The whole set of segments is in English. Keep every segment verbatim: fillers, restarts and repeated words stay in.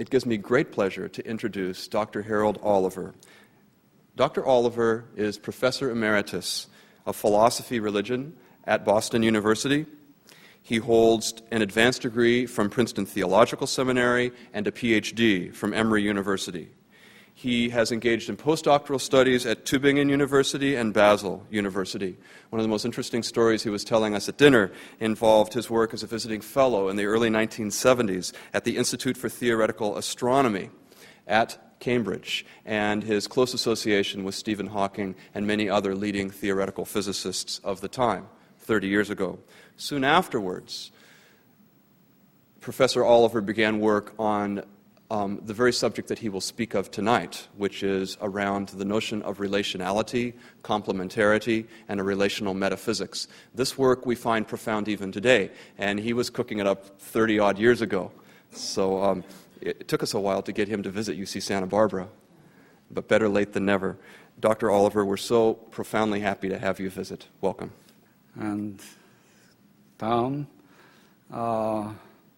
it gives me great pleasure to introduce Doctor Harold Oliver. Doctor Oliver is Professor Emeritus of Philosophy Religion at Boston University. He holds an advanced degree from Princeton Theological Seminary and a P H D from Emory University. He has engaged in postdoctoral studies at Tübingen University and Basel University. One of the most interesting stories he was telling us at dinner involved his work as a visiting fellow in the early nineteen seventies at the Institute for Theoretical Astronomy at Cambridge, and his close association with Stephen Hawking and many other leading theoretical physicists of the time, thirty years ago. Soon afterwards, Professor Oliver began work on um, the very subject that he will speak of tonight, which is around the notion of relationality, complementarity, and a relational metaphysics. This work we find profound even today, and he was cooking it up thirty-odd years ago. So um, it, it took us a while to get him to visit U C Santa Barbara, but better late than never. Doctor Oliver, we're so profoundly happy to have you visit. Welcome. And Tom, uh,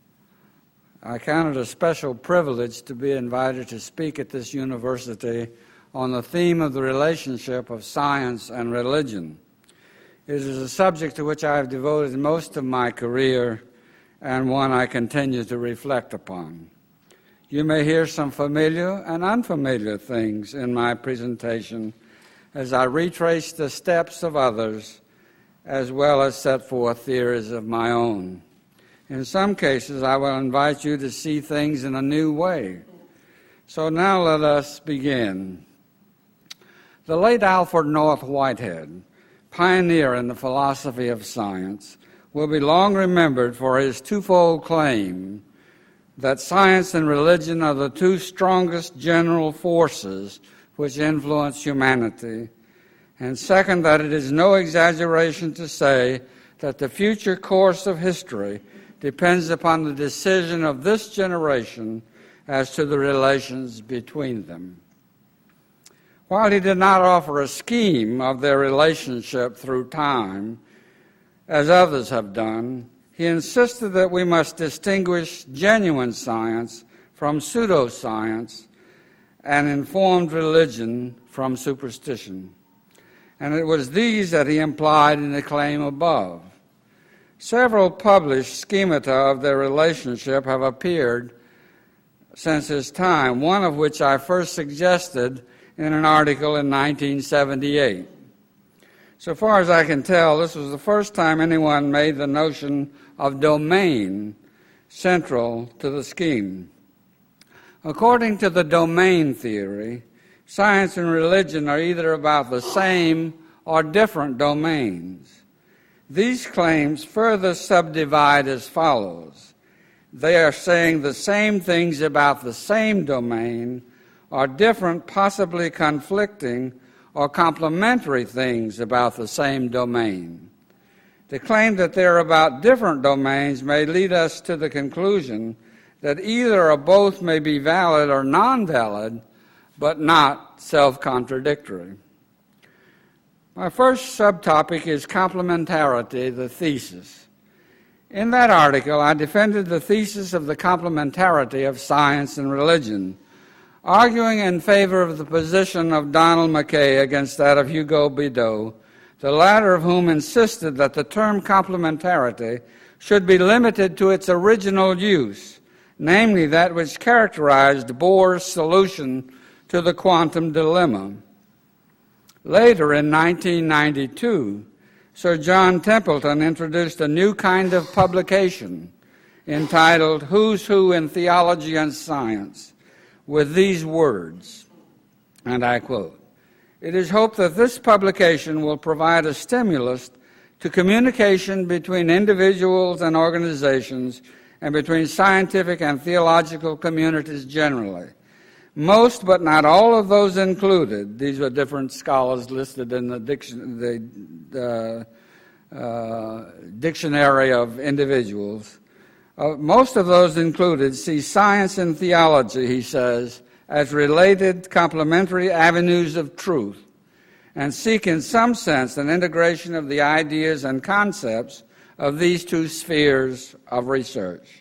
I count it a special privilege to be invited to speak at this university on the theme of the relationship of science and religion. It is a subject to which I have devoted most of my career and one I continue to reflect upon. You may hear some familiar and unfamiliar things in my presentation as I retrace the steps of others as well as set forth theories of my own. In some cases, I will invite you to see things in a new way. So now let us begin. The late Alfred North Whitehead, pioneer in the philosophy of science, will be long remembered for his twofold claim that science and religion are the two strongest general forces which influence humanity, and second, that it is no exaggeration to say that the future course of history depends upon the decision of this generation as to the relations between them. While he did not offer a scheme of their relationship through time, as others have done, he insisted that we must distinguish genuine science from pseudoscience and informed religion from superstition. And it was these that he implied in the claim above. Several published schemata of their relationship have appeared since his time, one of which I first suggested in an article in nineteen seventy-eight. So far as I can tell, this was the first time anyone made the notion of domain central to the scheme. According to the domain theory, science and religion are either about the same or different domains. These claims further subdivide as follows. They are saying the same things about the same domain or different, possibly conflicting or complementary things about the same domain. The claim that they're about different domains may lead us to the conclusion that either or both may be valid or non-valid, but not self-contradictory. My first subtopic is complementarity, the thesis. In that article, I defended the thesis of the complementarity of science and religion, arguing in favor of the position of Donald Mackay against that of Hugo Bideau, the latter of whom insisted that the term complementarity should be limited to its original use, namely that which characterized Bohr's solution to the quantum dilemma. Later, in nineteen ninety-two, Sir John Templeton introduced a new kind of publication entitled Who's Who in Theology and Science, with these words, and I quote, "It is hoped that this publication will provide a stimulus to communication between individuals and organizations and between scientific and theological communities generally. Most, but not all of those included," these are different scholars listed in the, diction, the uh, uh, dictionary of individuals, uh, most of those included see science and theology, he says, as related complementary avenues of truth, and seek in some sense an integration of the ideas and concepts of these two spheres of research.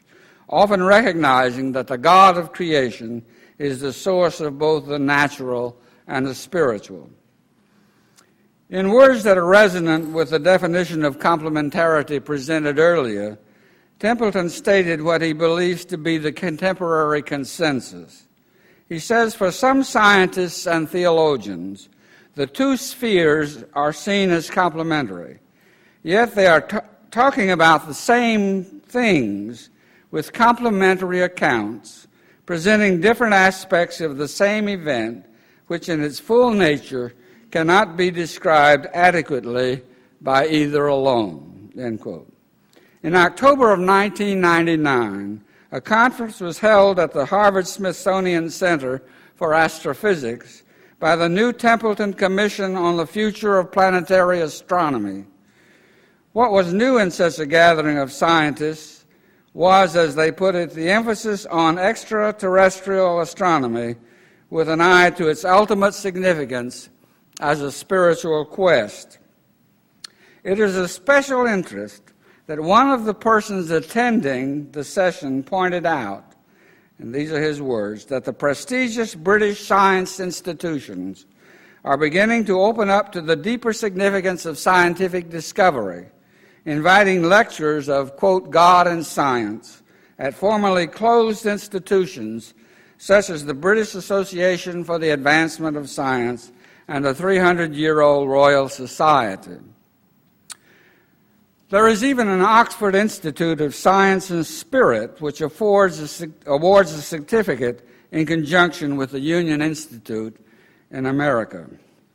often recognizing that the God of creation is the source of both the natural and the spiritual. In words that are resonant with the definition of complementarity presented earlier, Templeton stated what he believes to be the contemporary consensus. He says, for some scientists and theologians, the two spheres are seen as complementary, yet they are t- talking about the same things with complementary accounts, presenting different aspects of the same event, which in its full nature cannot be described adequately by either alone, end quote. In October of nineteen ninety-nine, a conference was held at the Harvard-Smithsonian Center for Astrophysics by the new Templeton Commission on the Future of Planetary Astronomy. What was new in such a gathering of scientists was, as they put it, the emphasis on extraterrestrial astronomy with an eye to its ultimate significance as a spiritual quest. It is of special interest that one of the persons attending the session pointed out, and these are his words, that the prestigious British science institutions are beginning to open up to the deeper significance of scientific discovery, inviting lectures of, quote, God and science at formerly closed institutions such as the British Association for the Advancement of Science and the three hundred year old Royal Society. There is even an Oxford Institute of Science and Spirit, which affords a, awards a certificate in conjunction with the Union Institute in America.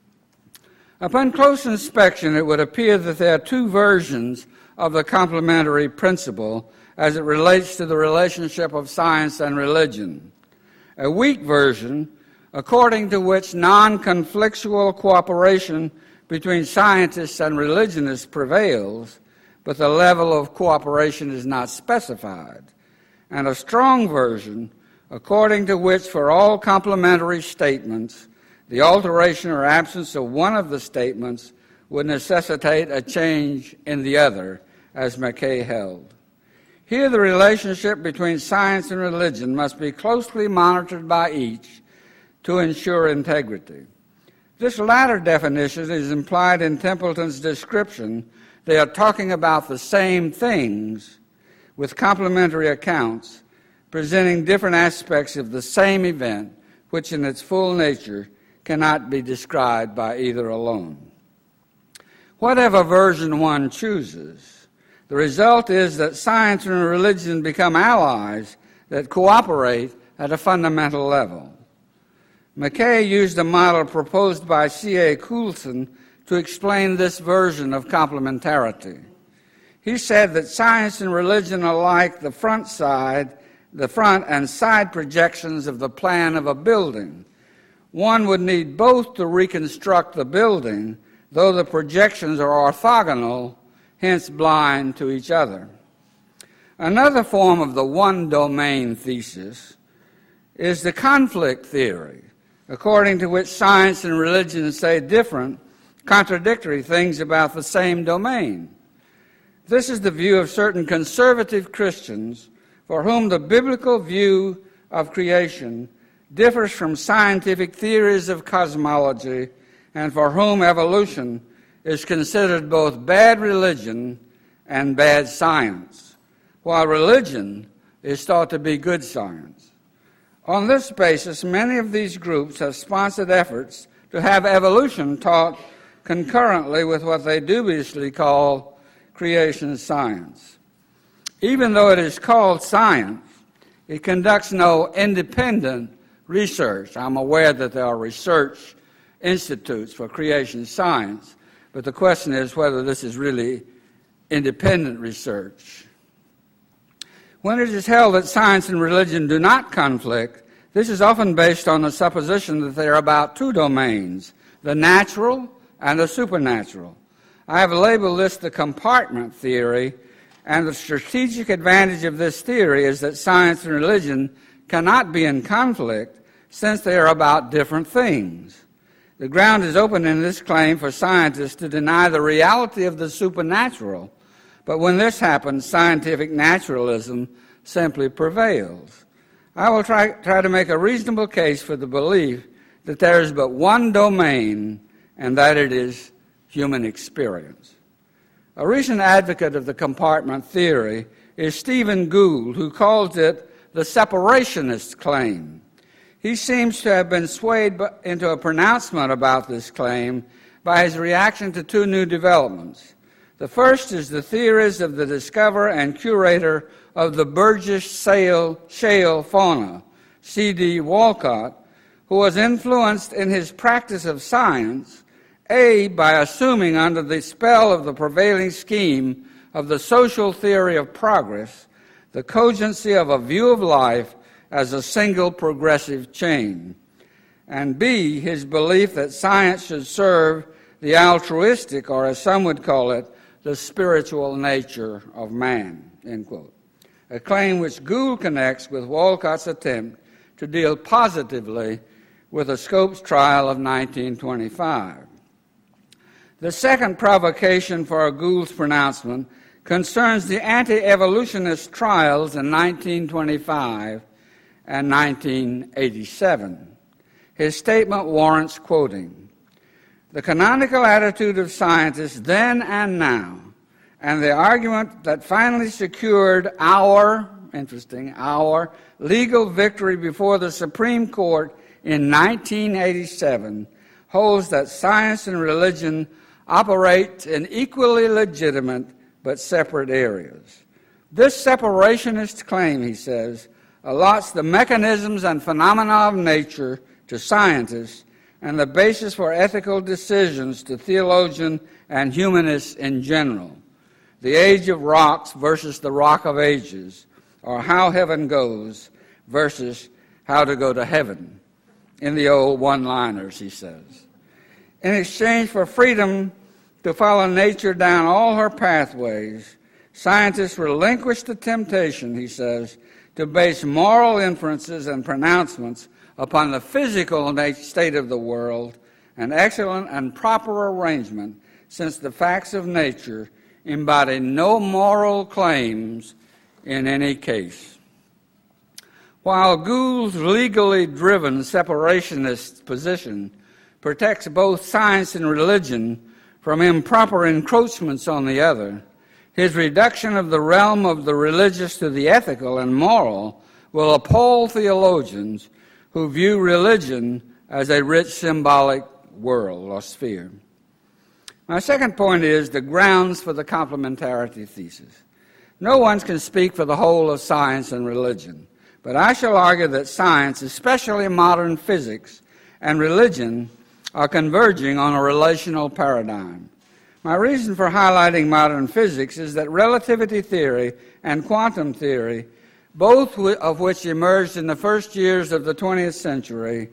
Upon close inspection, it would appear that there are two versions of the complementary principle as it relates to the relationship of science and religion. A weak version, according to which non-conflictual cooperation between scientists and religionists prevails, but the level of cooperation is not specified, and a strong version, according to which for all complementary statements, the alteration or absence of one of the statements would necessitate a change in the other, as Mackay held. Here the relationship between science and religion must be closely monitored by each to ensure integrity. This latter definition is implied in Templeton's description. They are talking about the same things with complementary accounts, presenting different aspects of the same event, which in its full nature cannot be described by either alone. Whatever version one chooses, the result is that science and religion become allies that cooperate at a fundamental level. Mackay used a model proposed by C A Coulson to explain this version of complementarity. He said that science and religion are like the front side, the front and side projections of the plan of a building. One would need both to reconstruct the building, though the projections are orthogonal, hence blind to each other. Another form of the one-domain thesis is the conflict theory, according to which science and religion say different, contradictory things about the same domain. This is the view of certain conservative Christians for whom the biblical view of creation differs from scientific theories of cosmology and for whom evolution is considered both bad religion and bad science, while religion is thought to be good science. On this basis, many of these groups have sponsored efforts to have evolution taught concurrently with what they dubiously call creation science. Even though it is called science, it conducts no independent research. I'm aware that there are research institutes for creation science, but the question is whether this is really independent research. When it is held that science and religion do not conflict, this is often based on the supposition that they are about two domains, the natural and the supernatural. I have labeled this the compartment theory, and the strategic advantage of this theory is that science and religion cannot be in conflict since they are about different things. The ground is open in this claim for scientists to deny the reality of the supernatural, but when this happens, scientific naturalism simply prevails. I will try, try to make a reasonable case for the belief that there is but one domain, and that it is human experience. A recent advocate of the compartment theory is Stephen Gould, who calls it the separationist claim. He seems to have been swayed into a pronouncement about this claim by his reaction to two new developments. The first is the theories of the discoverer and curator of the Burgess Shale fauna, C D Walcott, who was influenced in his practice of science, A, by assuming under the spell of the prevailing scheme of the social theory of progress, the cogency of a view of life as a single progressive chain, and B, his belief that science should serve the altruistic, or as some would call it, the spiritual nature of man, end quote. A claim which Gould connects with Walcott's attempt to deal positively with the Scopes trial of nineteen twenty-five. The second provocation for Gould's pronouncement concerns the anti-evolutionist trials in nineteen twenty-five and nineteen eighty-seven. His statement warrants quoting. The canonical attitude of scientists then and now, and the argument that finally secured our, interesting, our legal victory before the Supreme Court in nineteen eighty-seven, holds that science and religion operate in equally legitimate but separate areas. This separationist claim, he says, allots the mechanisms and phenomena of nature to scientists and the basis for ethical decisions to theologians and humanists in general. The age of rocks versus the rock of ages, or how heaven goes versus how to go to heaven, in the old one-liners, he says. In exchange for freedom to follow nature down all her pathways, scientists relinquish the temptation, he says, to base moral inferences and pronouncements upon the physical state of the world, an excellent and proper arrangement, since the facts of nature embody no moral claims in any case. While Gould's legally driven separationist position protects both science and religion from improper encroachments on the other, his reduction of the realm of the religious to the ethical and moral will appall theologians who view religion as a rich symbolic world or sphere. My second point is the grounds for the complementarity thesis. No one can speak for the whole of science and religion, but I shall argue that science, especially modern physics, and religion are converging on a relational paradigm. My reason for highlighting modern physics is that relativity theory and quantum theory, both of which emerged in the first years of the twentieth century,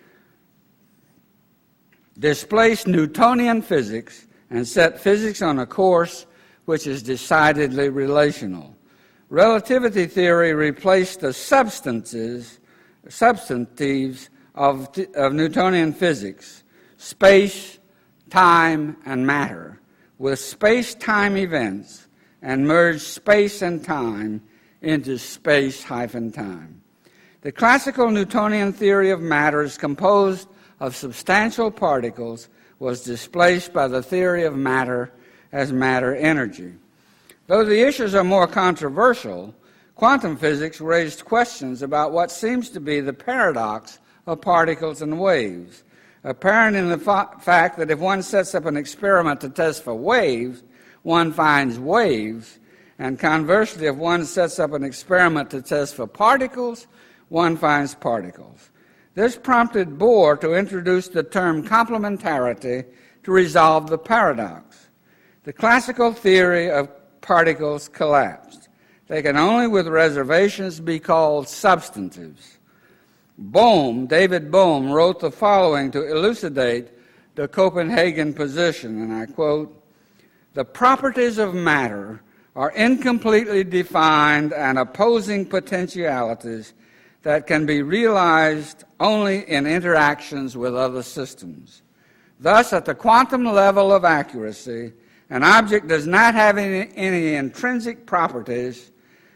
displaced Newtonian physics and set physics on a course which is decidedly relational. Relativity theory replaced the substances, substantives of, of Newtonian physics, space, time, and matter, with space-time events, and merged space and time into space-time. The classical Newtonian theory of matter is composed of substantial particles was displaced by the theory of matter as matter energy. Though the issues are more controversial, quantum physics raised questions about what seems to be the paradox of particles and waves, apparent in the fa- fact that if one sets up an experiment to test for waves, one finds waves, and conversely, if one sets up an experiment to test for particles, one finds particles. This prompted Bohr to introduce the term complementarity to resolve the paradox. The classical theory of particles collapsed. They can only with reservations be called substantives. Bohm, David Bohm, wrote the following to elucidate the Copenhagen position, and I quote, "The properties of matter are incompletely defined and opposing potentialities that can be realized only in interactions with other systems. Thus, at the quantum level of accuracy, an object does not have any, any intrinsic properties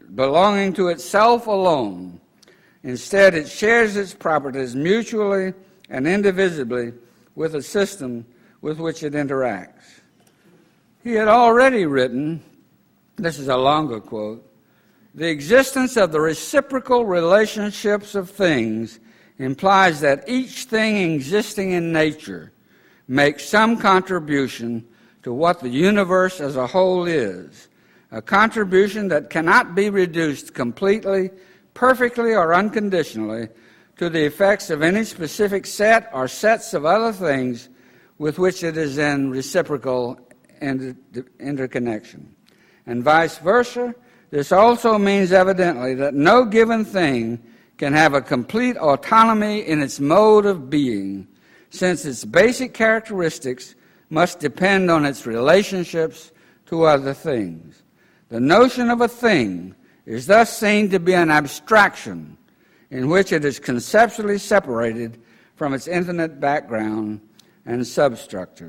belonging to itself alone. Instead, it shares its properties mutually and indivisibly with the system with which it interacts. He had already written, this is a longer quote, "The existence of the reciprocal relationships of things implies that each thing existing in nature makes some contribution to what the universe as a whole is, a contribution that cannot be reduced completely, perfectly, or unconditionally to the effects of any specific set or sets of other things with which it is in reciprocal inter- interconnection. And vice versa, this also means evidently that no given thing can have a complete autonomy in its mode of being, since its basic characteristics must depend on its relationships to other things. The notion of a thing is thus seen to be an abstraction in which it is conceptually separated from its infinite background and substructure."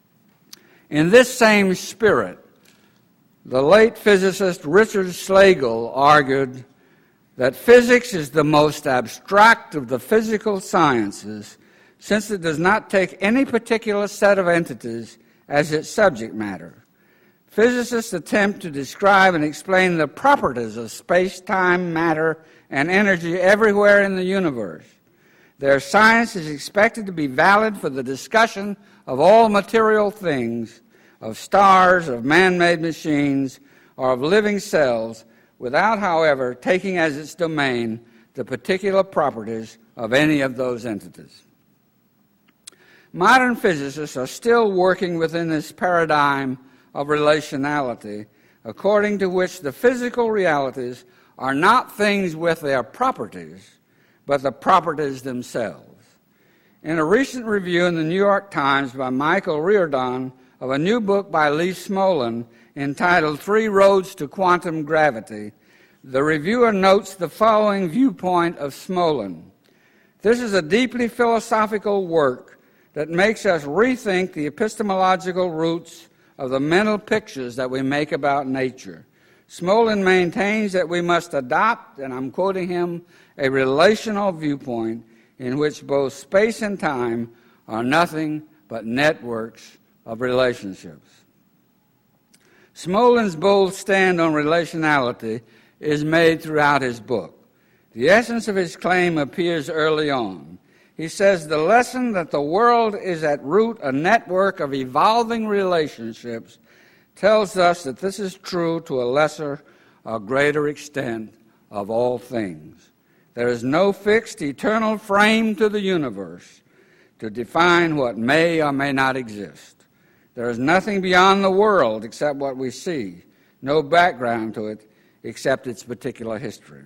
In this same spirit, the late physicist Richard Schlegel argued that physics is the most abstract of the physical sciences, since it does not take any particular set of entities as its subject matter. Physicists attempt to describe and explain the properties of space, time, matter, and energy everywhere in the universe. Their science is expected to be valid for the discussion of all material things, of stars, of man-made machines, or of living cells, without, however, taking as its domain the particular properties of any of those entities. Modern physicists are still working within this paradigm of relationality, according to which the physical realities are not things with their properties, but the properties themselves. In a recent review in the New York Times by Michael Riordan of a new book by Lee Smolin entitled Three Roads to Quantum Gravity, the reviewer notes the following viewpoint of Smolin. "This is a deeply philosophical work that makes us rethink the epistemological roots of the mental pictures that we make about nature. Smolin maintains that we must adopt, and I'm quoting him, a relational viewpoint in which both space and time are nothing but networks of relationships." Smolin's bold stand on relationality is made throughout his book. The essence of his claim appears early on. He says the lesson that the world is at root a network of evolving relationships tells us that this is true to a lesser or greater extent of all things. There is no fixed eternal frame to the universe to define what may or may not exist. There is nothing beyond the world except what we see, no background to it except its particular history.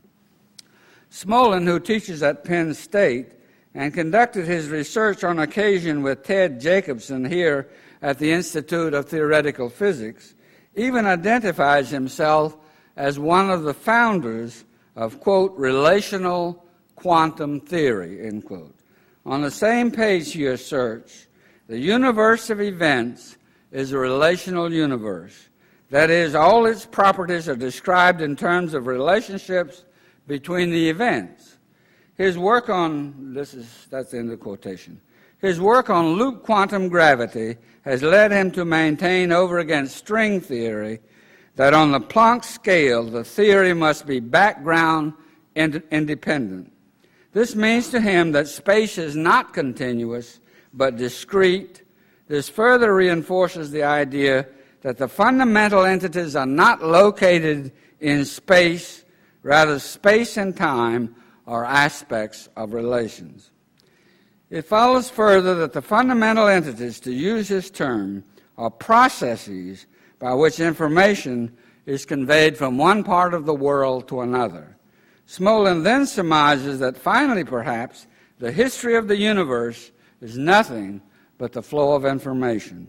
Smolin, who teaches at Penn State and conducted his research on occasion with Ted Jacobson here at the Institute of Theoretical Physics, even identifies himself as one of the founders of, quote, relational quantum theory, end quote. On the same page he asserts, the universe of events is a relational universe. That is, all its properties are described in terms of relationships between the events. His work on, this is, that's the end of the quotation, his work on loop quantum gravity has led him to maintain over against string theory that on the Planck scale, the theory must be background ind- independent. This means to him that space is not continuous, but discrete. This further reinforces the idea that the fundamental entities are not located in space, rather space and time are aspects of relations. It follows further that the fundamental entities, to use his term, are processes by which information is conveyed from one part of the world to another. Smolin then surmises that finally, perhaps, the history of the universe is nothing but the flow of information.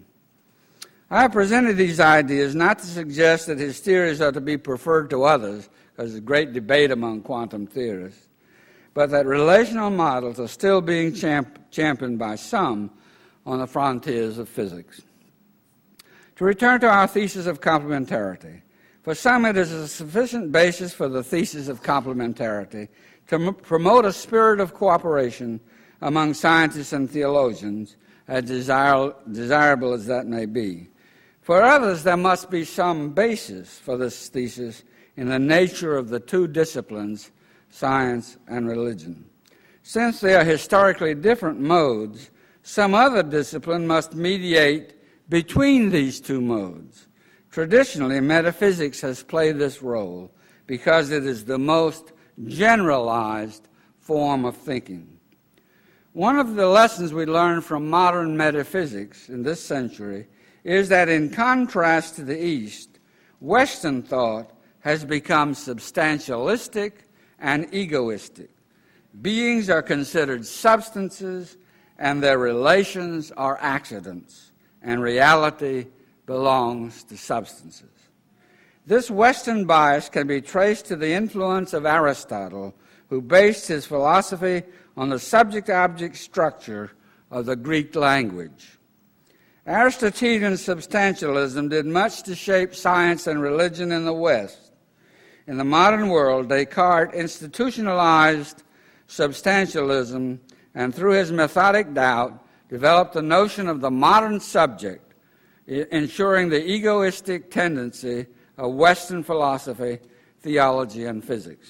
I have presented these ideas not to suggest that his theories are to be preferred to others, because there's a great debate among quantum theorists, but that relational models are still being champ- championed by some on the frontiers of physics. To return to our thesis of complementarity, For some, it is a sufficient basis for the thesis of complementarity to m- promote a spirit of cooperation among scientists and theologians, as desire- desirable as that may be. For others, there must be some basis for this thesis in the nature of the two disciplines, science and religion. Since they are historically different modes, some other discipline must mediate between these two modes. Traditionally, metaphysics has played this role because it is the most generalized form of thinking. One of the lessons we learn from modern metaphysics in this century is that in contrast to the East, Western thought has become substantialistic and egoistic. Beings are considered substances, and their relations are accidents, and reality belongs to substances. This Western bias can be traced to the influence of Aristotle, who based his philosophy on the subject-object structure of the Greek language. Aristotelian substantialism did much to shape science and religion in the West. In the modern world, Descartes institutionalized substantialism and through his methodic doubt developed the notion of the modern subject, ensuring the egoistic tendency of Western philosophy, theology, and physics.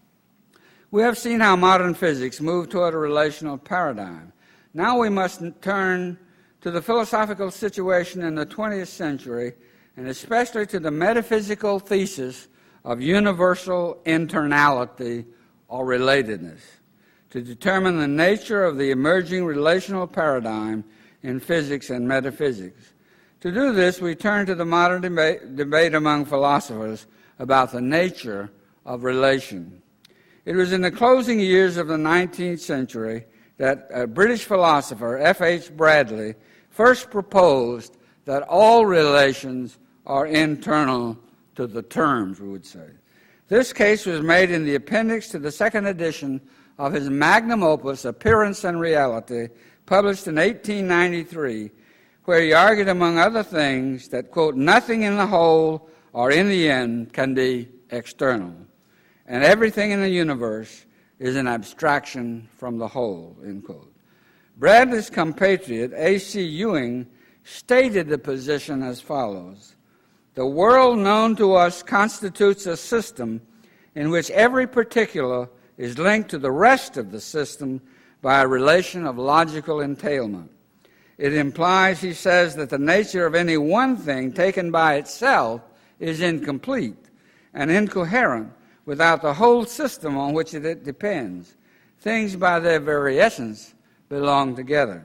We have seen how modern physics moved toward a relational paradigm. Now we must turn to the philosophical situation in the twentieth century, and especially to the metaphysical thesis of universal internality or relatedness, to determine the nature of the emerging relational paradigm in physics and metaphysics. To do this, we turn to the modern debate, debate among philosophers about the nature of relation. It was in the closing years of the nineteenth century that a British philosopher, F H Bradley, first proposed that all relations are internal to the terms, we would say. This case was made in the appendix to the second edition of his magnum opus, Appearance and Reality, published in eighteen ninety-three, where he argued, among other things, that, quote, nothing in the whole or in the end can be external, and everything in the universe is an abstraction from the whole, end quote. Bradley's compatriot, A C Ewing, stated the position as follows: the world known to us constitutes a system in which every particular is linked to the rest of the system by a relation of logical entailment. It implies, he says, that the nature of any one thing taken by itself is incomplete and incoherent without the whole system on which it depends. Things by their very essence belong together.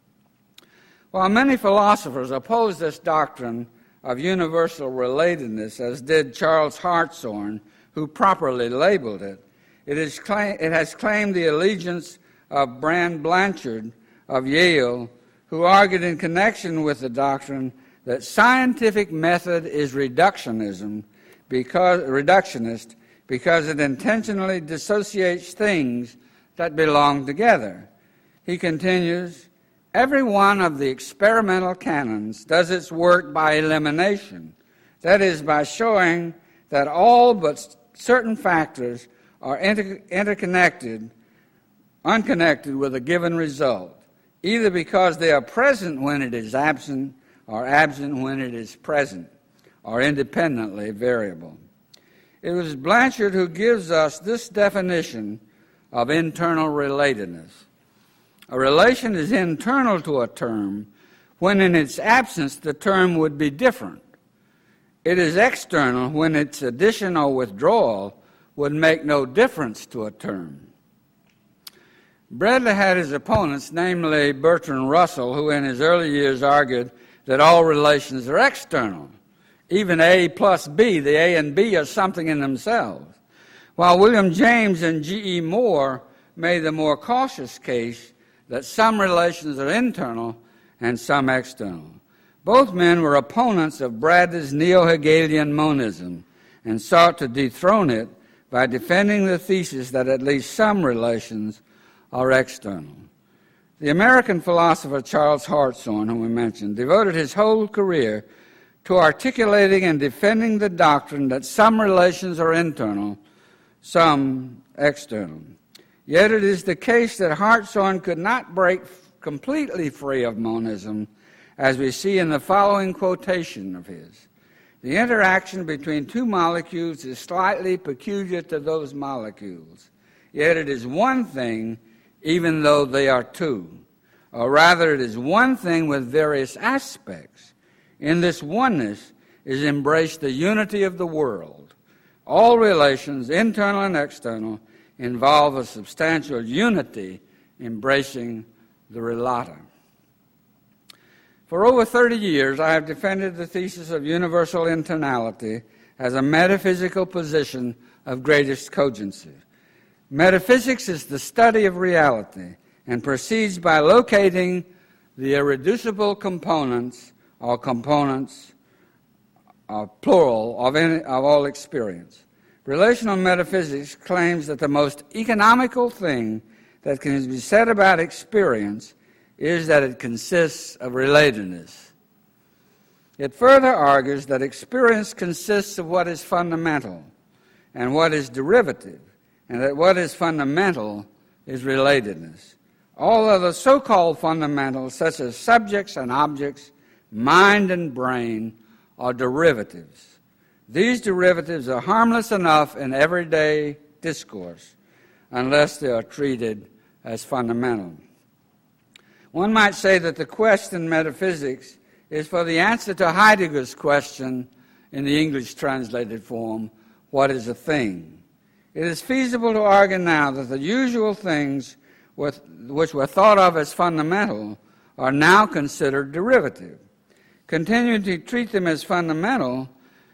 While many philosophers oppose this doctrine of universal relatedness, as did Charles Hartshorne, who properly labeled it, it, is claim, it has claimed the allegiance of Brand Blanchard of Yale, who argued in connection with the doctrine that scientific method is reductionism because, reductionist because it intentionally dissociates things that belong together. He continues, every one of the experimental canons does its work by elimination, that is, by showing that all but certain factors are inter- interconnected, unconnected with a given result, either because they are present when it is absent or absent when it is present, or independently variable. It was Blanchard who gives us this definition of internal relatedness. A relation is internal to a term when in its absence the term would be different. It is external when its addition or withdrawal would make no difference to a term. Bradley had his opponents, namely Bertrand Russell, who in his early years argued that all relations are external. Even A plus B, the A and B are something in themselves. While William James and G E Moore made the more cautious case that some relations are internal and some external. Both men were opponents of Bradley's neo-Hegelian monism and sought to dethrone it by defending the thesis that at least some relations are external. The American philosopher Charles Hartshorne, whom we mentioned, devoted his whole career to articulating and defending the doctrine that some relations are internal, some external. Yet it is the case that Hartshorne could not break completely free of monism, as we see in the following quotation of his. The interaction between two molecules is slightly peculiar to those molecules, yet it is one thing even though they are two. Or rather, it is one thing with various aspects. In this oneness is embraced the unity of the world. All relations, internal and external, involve a substantial unity embracing the relata. For over thirty years, I have defended the thesis of universal internality as a metaphysical position of greatest cogency. Metaphysics is the study of reality and proceeds by locating the irreducible components or components, uh, plural, of, any, of all experience. Relational metaphysics claims that the most economical thing that can be said about experience is that it consists of relatedness. It further argues that experience consists of what is fundamental and what is derivative, and that what is fundamental is relatedness. All other so-called fundamentals, such as subjects and objects, mind and brain, are derivatives. These derivatives are harmless enough in everyday discourse unless they are treated as fundamental. One might say that the quest in metaphysics is for the answer to Heidegger's question in the English translated form, what is a thing? It is feasible to argue now that the usual things with, which were thought of as fundamental are now considered derivative. Continuing to treat them as fundamental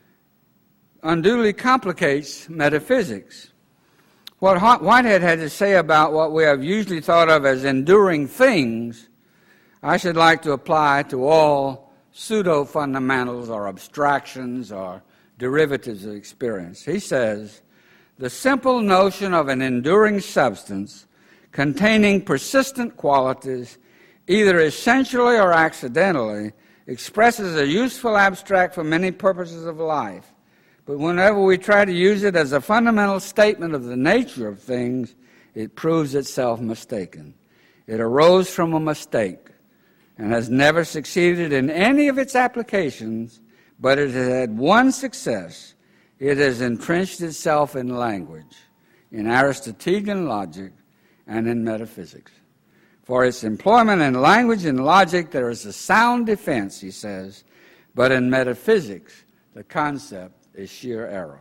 unduly complicates metaphysics. What Whitehead had to say about what we have usually thought of as enduring things, I should like to apply to all pseudo-fundamentals or abstractions or derivatives of experience. He says, the simple notion of an enduring substance containing persistent qualities, either essentially or accidentally, expresses a useful abstract for many purposes of life. But whenever we try to use it as a fundamental statement of the nature of things, it proves itself mistaken. It arose from a mistake and has never succeeded in any of its applications, but it has had one success. It has entrenched itself in language, in Aristotelian logic, and in metaphysics. For its employment in language and logic, there is a sound defense, he says, but in metaphysics, the concept is sheer error.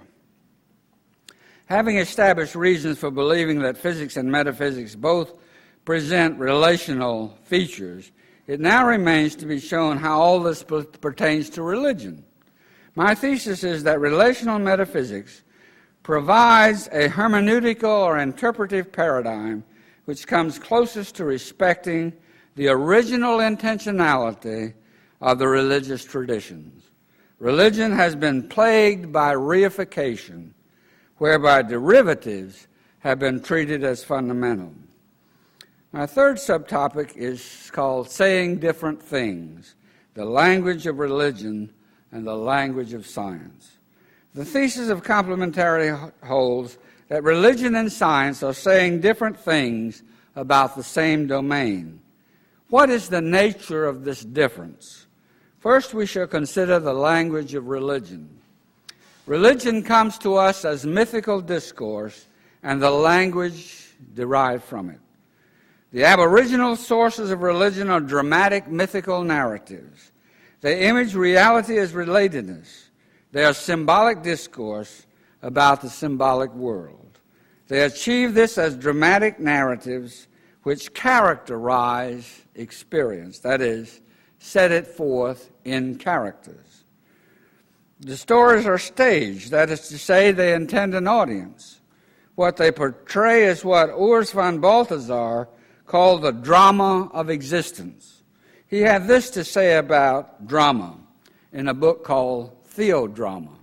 Having established reasons for believing that physics and metaphysics both present relational features, it now remains to be shown how all this pertains to religion. My thesis is that relational metaphysics provides a hermeneutical or interpretive paradigm which comes closest to respecting the original intentionality of the religious traditions. Religion has been plagued by reification, whereby derivatives have been treated as fundamental. My third subtopic is called Saying Different Things, the language of religion and the language of science. The thesis of complementarity holds that religion and science are saying different things about the same domain. What is the nature of this difference? First, we shall consider the language of religion. Religion comes to us as mythical discourse and the language derived from it. The aboriginal sources of religion are dramatic mythical narratives. They image reality as relatedness. They are symbolic discourse about the symbolic world. They achieve this as dramatic narratives which characterize experience, that is, set it forth in characters. The stories are staged, that is to say, they intend an audience. What they portray is what Urs von Balthasar called the drama of existence. He had this to say about drama in a book called Theodrama.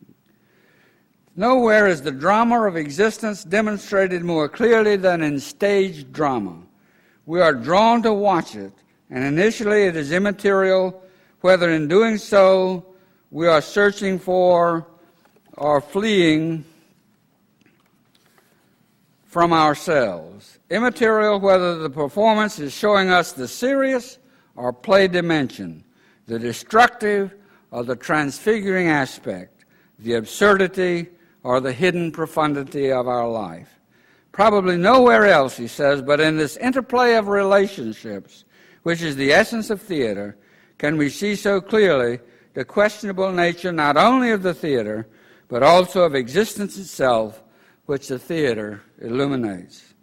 Nowhere is the drama of existence demonstrated more clearly than in staged drama. We are drawn to watch it, and initially it is immaterial whether in doing so we are searching for or fleeing from ourselves. Immaterial whether the performance is showing us the serious or play dimension, the destructive or the transfiguring aspect, the absurdity or the hidden profundity of our life. Probably nowhere else, he says, but in this interplay of relationships, which is the essence of theater, can we see so clearly the questionable nature not only of the theater, but also of existence itself, which the theater illuminates.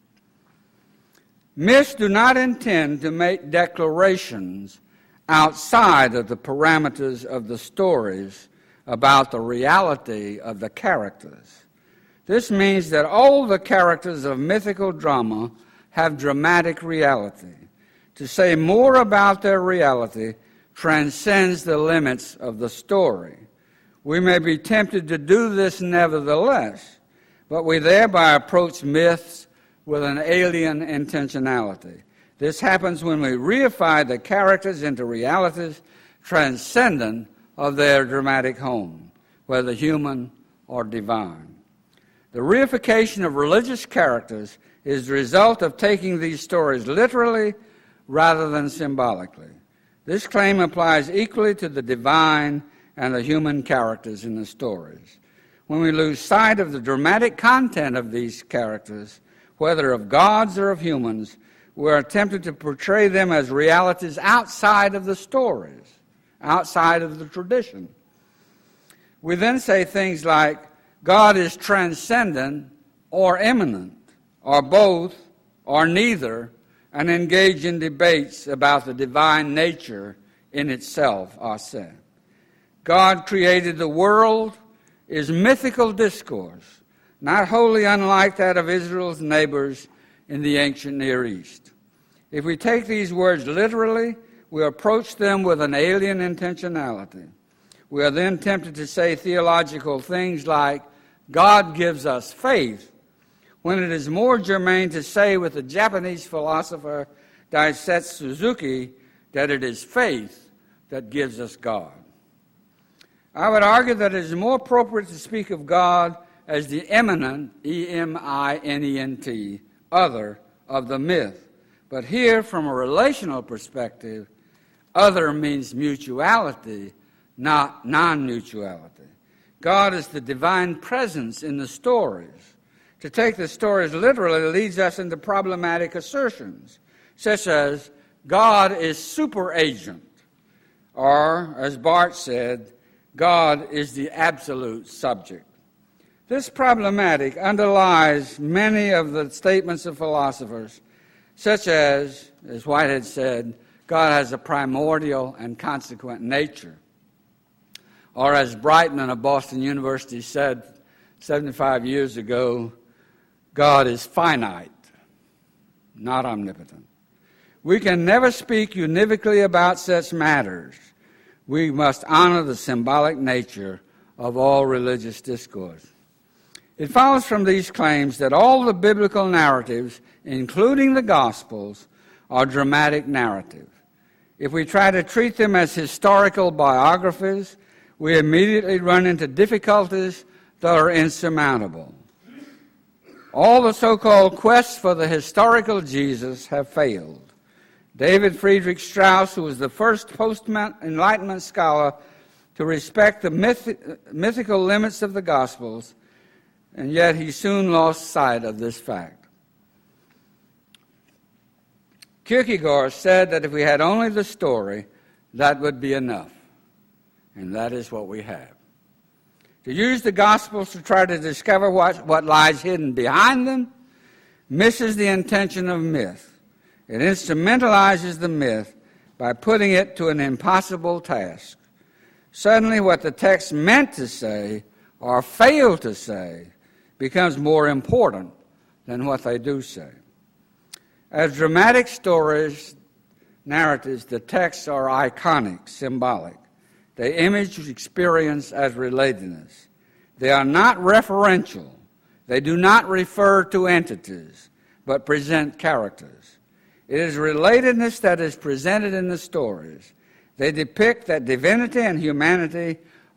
Myths do not intend to make declarations outside of the parameters of the stories about the reality of the characters. This means that all the characters of mythical drama have dramatic reality. To say more about their reality transcends the limits of the story. We may be tempted to do this nevertheless, but we thereby approach myths with an alien intentionality. This happens when we reify the characters into realities transcendent of their dramatic home, whether human or divine. The reification of religious characters is the result of taking these stories literally rather than symbolically. This claim applies equally to the divine and the human characters in the stories. When we lose sight of the dramatic content of these characters, whether of gods or of humans, we are tempted to portray them as realities outside of the stories, outside of the tradition. We then say things like, God is transcendent or immanent, or both, or neither, and engage in debates about the divine nature in itself, are said. God created the world is mythical discourse, not wholly unlike that of Israel's neighbors in the ancient Near East. If we take these words literally, we approach them with an alien intentionality. We are then tempted to say theological things like, God gives us faith, when it is more germane to say with the Japanese philosopher Daisetsu Suzuki that it is faith that gives us God. I would argue that it is more appropriate to speak of God as the immanent, E M I N E N T, other of the myth. But here, from a relational perspective, other means mutuality, not non-mutuality. God is the divine presence in the stories. To take the stories literally leads us into problematic assertions, such as God is super agent, or, as Barth said, God is the absolute subject. This problematic underlies many of the statements of philosophers, such as, as Whitehead said, God has a primordial and consequent nature. Or as Brightman of Boston University said seventy-five years ago, God is finite, not omnipotent. We can never speak univocally about such matters. We must honor the symbolic nature of all religious discourse. It follows from these claims that all the biblical narratives, including the Gospels, are dramatic narratives. If we try to treat them as historical biographies, we immediately run into difficulties that are insurmountable. All the so-called quests for the historical Jesus have failed. David Friedrich Strauss, who was the first post-Enlightenment scholar to respect the myth- mythical limits of the Gospels, and yet he soon lost sight of this fact. Kierkegaard said that if we had only the story, that would be enough. And that is what we have. To use the Gospels to try to discover what, what lies hidden behind them misses the intention of myth. It instrumentalizes the myth by putting it to an impossible task. Suddenly what the text meant to say or failed to say becomes more important than what they do say. As dramatic stories, narratives, the texts are iconic, symbolic. They image experience as relatedness. They are not referential. They do not refer to entities, but present characters. It is relatedness that is presented in the stories. They depict that divinity and humanity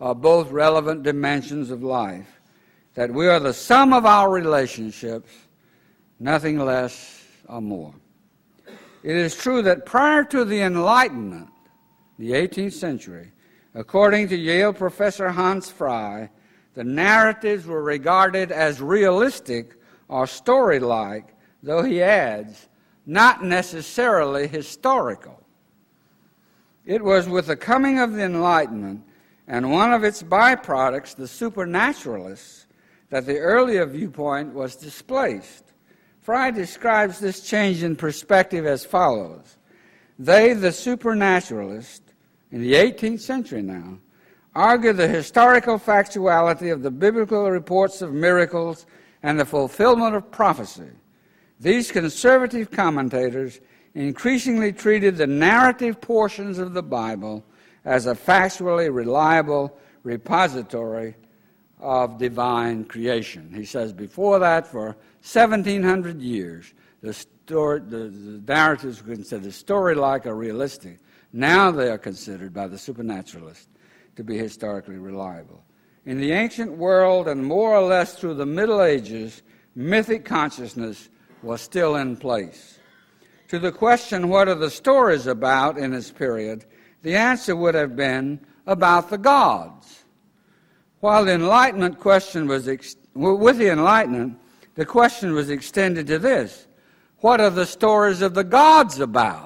are both relevant dimensions of life, that we are the sum of our relationships, nothing less or more. It is true that prior to the Enlightenment, the eighteenth century, according to Yale professor Hans Frey, the narratives were regarded as realistic or story-like, though he adds, not necessarily historical. It was with the coming of the Enlightenment and one of its byproducts, the supernaturalists, that the earlier viewpoint was displaced. Frey describes this change in perspective as follows. They, the supernaturalists, in the eighteenth century now, argue the historical factuality of the biblical reports of miracles and the fulfillment of prophecy. These conservative commentators increasingly treated the narrative portions of the Bible as a factually reliable repository of divine creation. He says before that, for seventeen hundred years, the, story, the, the narratives were considered story-like or realistic. Now they are considered by the supernaturalists to be historically reliable. In the ancient world, and more or less through the Middle Ages, mythic consciousness was still in place. To the question, what are the stories about in this period, the answer would have been about the gods. While the Enlightenment question was, ex- with the Enlightenment, the question was extended to this: what are the stories of the gods about?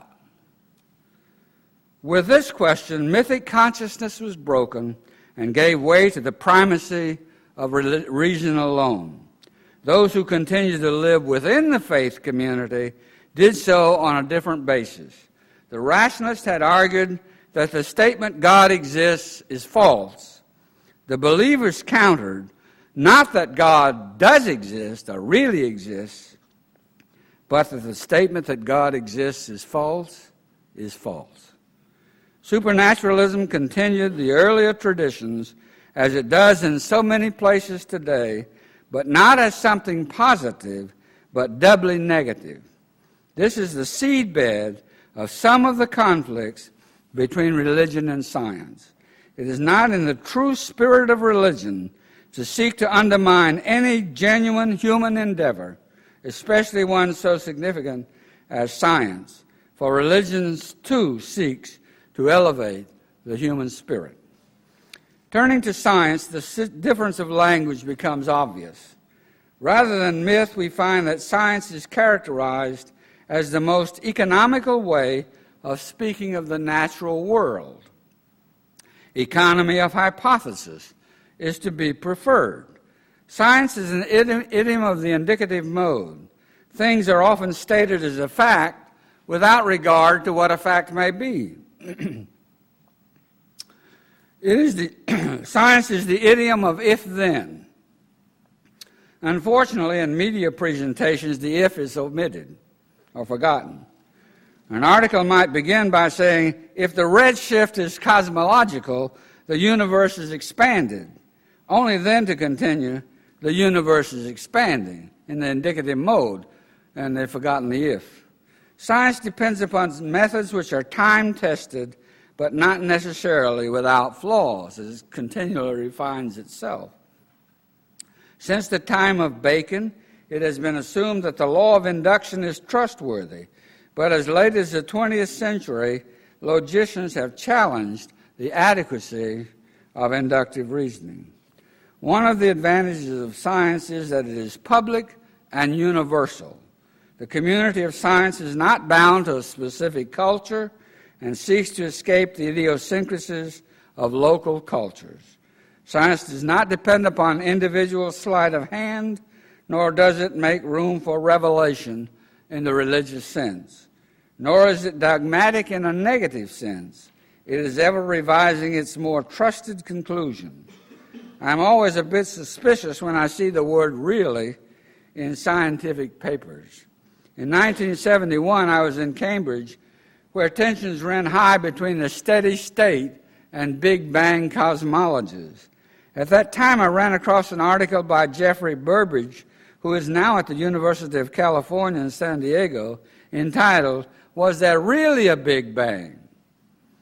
With this question, mythic consciousness was broken and gave way to the primacy of reason alone. Those who continued to live within the faith community did so on a different basis. The rationalists had argued that the statement God exists is false. The believers countered not that God does exist or really exists, but that the statement that God exists is false is false. Supernaturalism continued the earlier traditions as it does in so many places today, but not as something positive, but doubly negative. This is the seedbed of some of the conflicts between religion and science. It is not in the true spirit of religion to seek to undermine any genuine human endeavor, especially one so significant as science, for religion too seeks to elevate the human spirit. Turning to science, the difference of language becomes obvious. Rather than myth, we find that science is characterized as the most economical way of speaking of the natural world. Economy of hypothesis is to be preferred. Science is an idiom of the indicative mode. Things are often stated as a fact without regard to what a fact may be. It is the science is the idiom of if-then. Unfortunately, in media presentations, the if is omitted or forgotten. An article might begin by saying, if the redshift is cosmological, the universe is expanded. Only then to continue, the universe is expanding in the indicative mode, and they've forgotten the if. Science depends upon methods which are time-tested, but not necessarily without flaws, as it continually refines itself. Since the time of Bacon, it has been assumed that the law of induction is trustworthy, but as late as the twentieth century, logicians have challenged the adequacy of inductive reasoning. One of the advantages of science is that it is public and universal. The community of science is not bound to a specific culture and seeks to escape the idiosyncrasies of local cultures. Science does not depend upon individual sleight of hand, nor does it make room for revelation in the religious sense. Nor is it dogmatic in a negative sense. It is ever revising its more trusted conclusions. I'm always a bit suspicious when I see the word really in scientific papers. In nineteen seventy-one, I was in Cambridge, where tensions ran high between the steady state and Big Bang cosmologies. At that time, I ran across an article by Jeffrey Burbidge, who is now at the University of California in San Diego, entitled, "Was There Really a Big Bang?"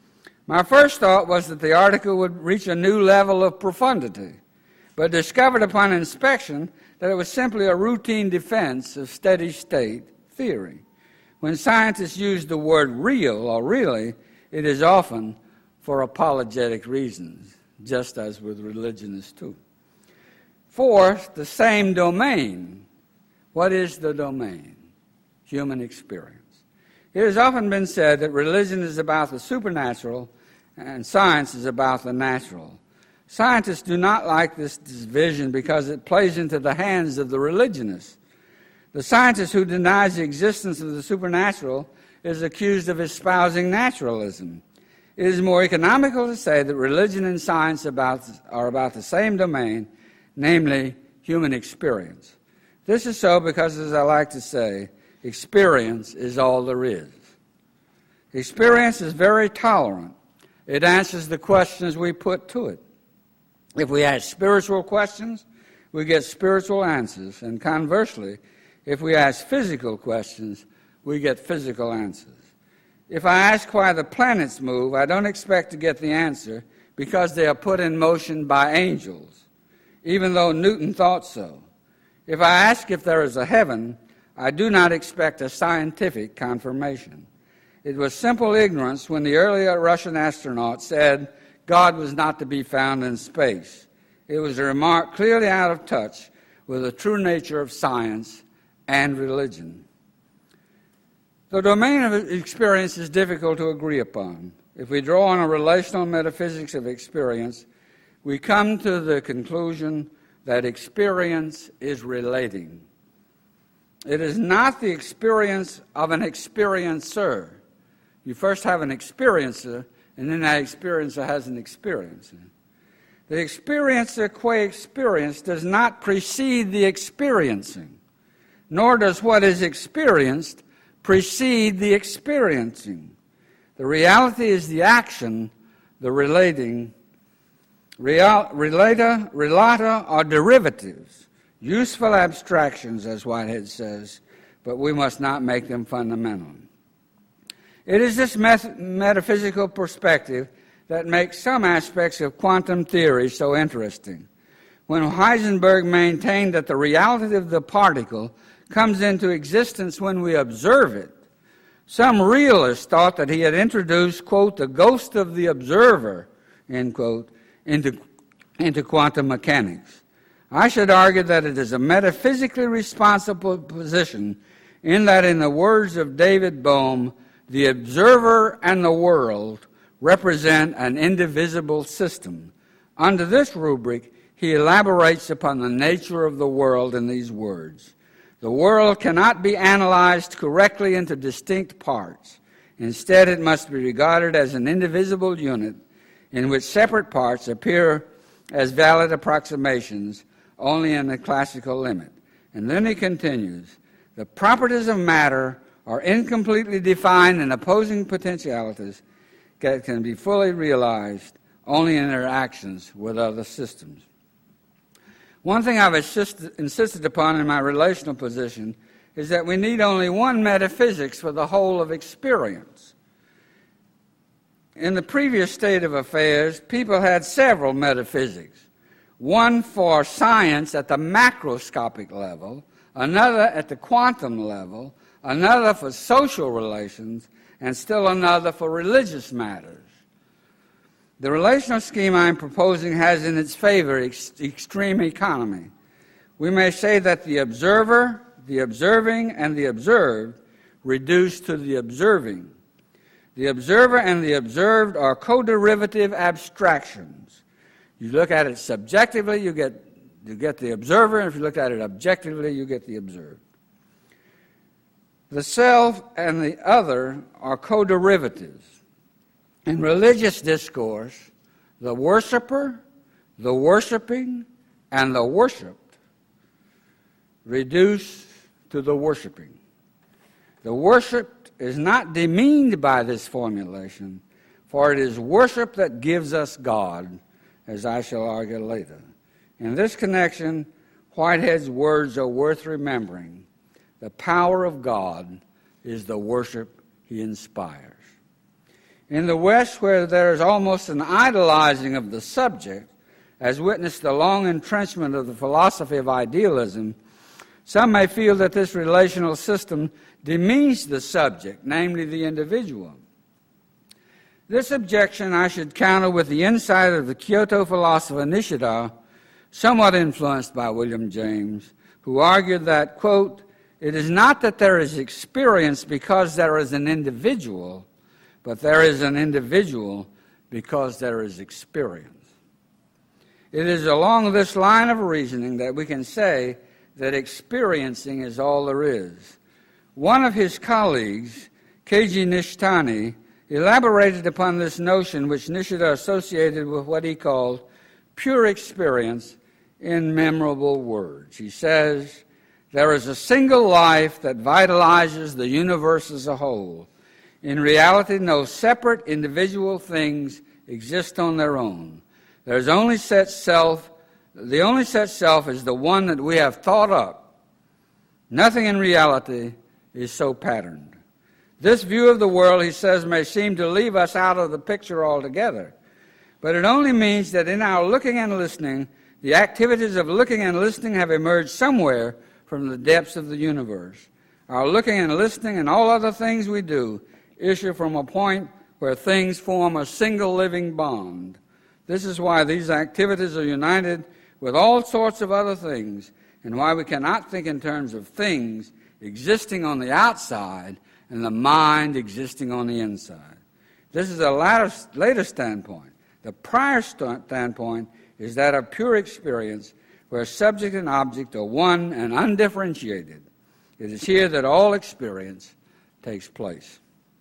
My first thought was that the article would reach a new level of profundity, but discovered upon inspection that it was simply a routine defense of steady-state theory. When scientists use the word real or really, it is often for apologetic reasons, just as with religionists too. Fourth, the same domain. What is the domain? Human experience. It has often been said that religion is about the supernatural and science is about the natural. Scientists do not like this division because it plays into the hands of the religionists. The scientist who denies the existence of the supernatural is accused of espousing naturalism. It is more economical to say that religion and science about, are about the same domain, namely human experience. This is so because, as I like to say, experience is all there is. Experience is very tolerant. It answers the questions we put to it. If we ask spiritual questions, we get spiritual answers. And conversely, if we ask physical questions, we get physical answers. If I ask why the planets move, I don't expect to get the answer because they are put in motion by angels, even though Newton thought so. If I ask if there is a heaven, I do not expect a scientific confirmation. It was simple ignorance when the earlier Russian astronaut said God was not to be found in space. It was a remark clearly out of touch with the true nature of science and religion. The domain of experience is difficult to agree upon. If we draw on a relational metaphysics of experience, we come to the conclusion that experience is relating. It is not the experience of an experiencer. You first have an experiencer, and then that experiencer has an experiencer. The experiencer qua experience does not precede the experiencing, nor does what is experienced precede the experiencing. The reality is the action, the relating. Real, relata, relata are derivatives, useful abstractions, as Whitehead says, but we must not make them fundamental. It is this met- metaphysical perspective that makes some aspects of quantum theory so interesting. When Heisenberg maintained that the reality of the particle comes into existence when we observe it, some realists thought that he had introduced, quote, the ghost of the observer, end quote, into, into quantum mechanics. I should argue that it is a metaphysically responsible position in that, in the words of David Bohm, the observer and the world represent an indivisible system. Under this rubric, he elaborates upon the nature of the world in these words. The world cannot be analyzed correctly into distinct parts. Instead, it must be regarded as an indivisible unit in which separate parts appear as valid approximations only in the classical limit. And then he continues, the properties of matter are incompletely defined and opposing potentialities that can be fully realized only in their actions with other systems. One thing I've insisted, insisted upon in my relational position is that we need only one metaphysics for the whole of experience. In the previous state of affairs, people had several metaphysics, one for science at the macroscopic level, another at the quantum level, another for social relations, and still another for religious matters. The relational scheme I'm proposing has in its favor ex- extreme economy. We may say that the observer, the observing, and the observed reduce to the observing. The observer and the observed are co-derivative abstractions. You look at it subjectively, you get, you get the observer, and if you look at it objectively, you get the observed. The self and the other are co-derivatives. In religious discourse, the worshiper, the worshiping, and the worshipped reduce to the worshiping. The worshipped is not demeaned by this formulation, for it is worship that gives us God, as I shall argue later. In this connection, Whitehead's words are worth remembering. The power of God is the worship he inspires. In the West, where there is almost an idolizing of the subject, as witnessed the long entrenchment of the philosophy of idealism, some may feel that this relational system demeans the subject, namely the individual. This objection I should counter with the insight of the Kyoto philosopher Nishida, somewhat influenced by William James, who argued that, quote, "It is not that there is experience because there is an individual, but there is an individual because there is experience." It is along this line of reasoning that we can say that experiencing is all there is. One of his colleagues, Keiji Nishitani, elaborated upon this notion which Nishida associated with what he called pure experience in memorable words. He says, "There is a single life that vitalizes the universe as a whole. In reality, no separate individual things exist on their own. There's only set self, the only set self is the one that we have thought up. Nothing in reality is so patterned." This view of the world, he says, may seem to leave us out of the picture altogether, but it only means that in our looking and listening, the activities of looking and listening have emerged somewhere from the depths of the universe. Our looking and listening and all other things we do issue from a point where things form a single living bond. This is why these activities are united with all sorts of other things, and why we cannot think in terms of things existing on the outside and the mind existing on the inside. This is a latter, later standpoint. The prior standpoint is that of pure experience, where subject and object are one and undifferentiated. It is here that all experience takes place.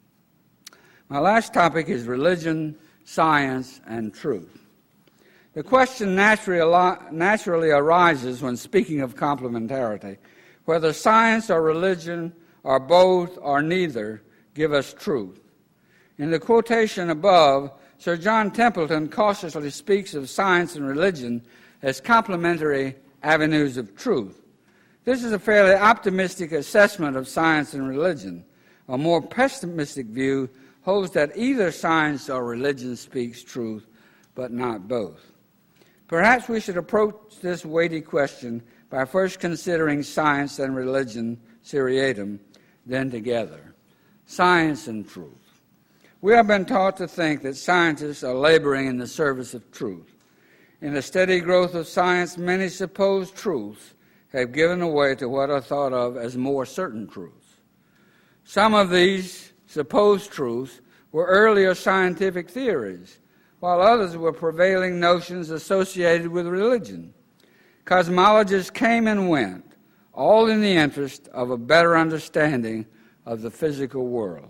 My last topic is religion, science, and truth. The question naturally, naturally arises when speaking of complementarity, whether science or religion or both or neither give us truth. In the quotation above, Sir John Templeton cautiously speaks of science and religion as complementary avenues of truth. This is a fairly optimistic assessment of science and religion. A more pessimistic view holds that either science or religion speaks truth, but not both. Perhaps we should approach this weighty question by first considering science and religion seriatim, then together. Science and truth. We have been taught to think that scientists are laboring in the service of truth. In the steady growth of science, many supposed truths have given way to what are thought of as more certain truths. Some of these supposed truths were earlier scientific theories, while others were prevailing notions associated with religion. Cosmologists came and went, all in the interest of a better understanding of the physical world.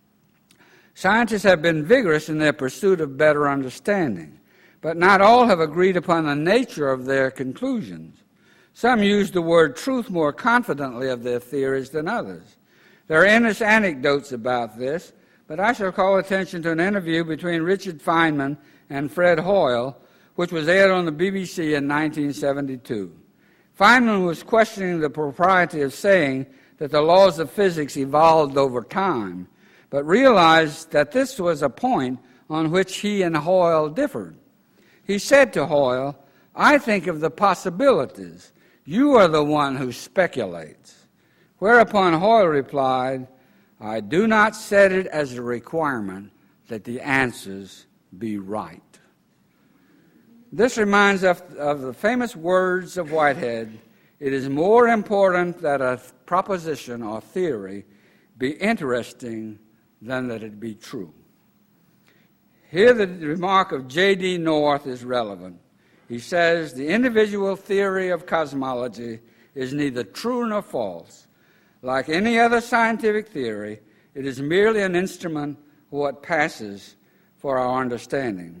Scientists have been vigorous in their pursuit of better understanding, but not all have agreed upon the nature of their conclusions. Some use the word truth more confidently of their theories than others. There are endless anecdotes about this, but I shall call attention to an interview between Richard Feynman and Fred Hoyle, which was aired on the B B C in nineteen seventy-two. Feynman was questioning the propriety of saying that the laws of physics evolved over time, but realized that this was a point on which he and Hoyle differed. He said to Hoyle, "I think of the possibilities. You are the one who speculates." Whereupon Hoyle replied, "I do not set it as a requirement that the answers be right." This reminds us of, of the famous words of Whitehead, "It is more important that a proposition or theory be interesting than that it be true." Here the remark of J D North is relevant. He says, "The individual theory of cosmology is neither true nor false. Like any other scientific theory, it is merely an instrument of what passes for our understanding."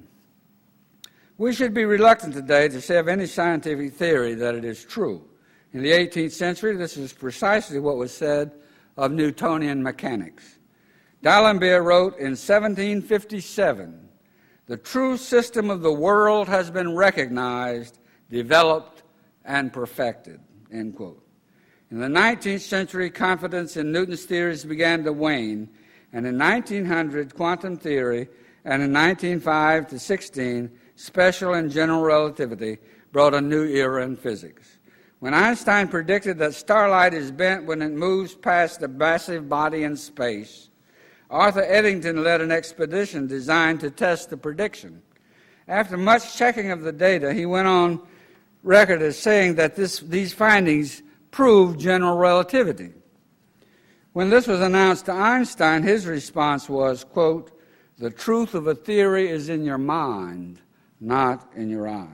We should be reluctant today to say of any scientific theory that it is true. In the eighteenth century, this is precisely what was said of Newtonian mechanics. D'Alembert wrote in seventeen fifty-seven, "The true system of the world has been recognized, developed, and perfected," end quote. In the nineteenth century, confidence in Newton's theories began to wane, and in nineteen hundred, quantum theory, and in nineteen oh five to sixteen, special and general relativity brought a new era in physics. When Einstein predicted that starlight is bent when it moves past a massive body in space, Arthur Eddington led an expedition designed to test the prediction. After much checking of the data, he went on record as saying that this, these findings proved general relativity. When this was announced to Einstein, his response was, quote, "The truth of a theory is in your mind, not in your eyes."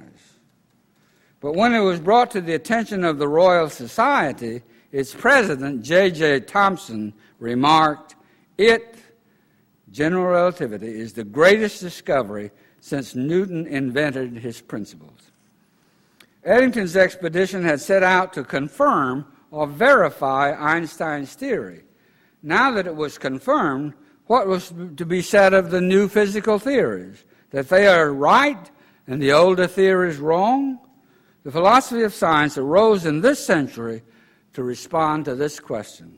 But when it was brought to the attention of the Royal Society, its president, J J Thomson, remarked, "It, general relativity, is the greatest discovery since Newton invented his principles." Eddington's expedition had set out to confirm or verify Einstein's theory. Now that it was confirmed, what was to be said of the new physical theories? That they are right and the older theories wrong? The philosophy of science arose in this century to respond to this question.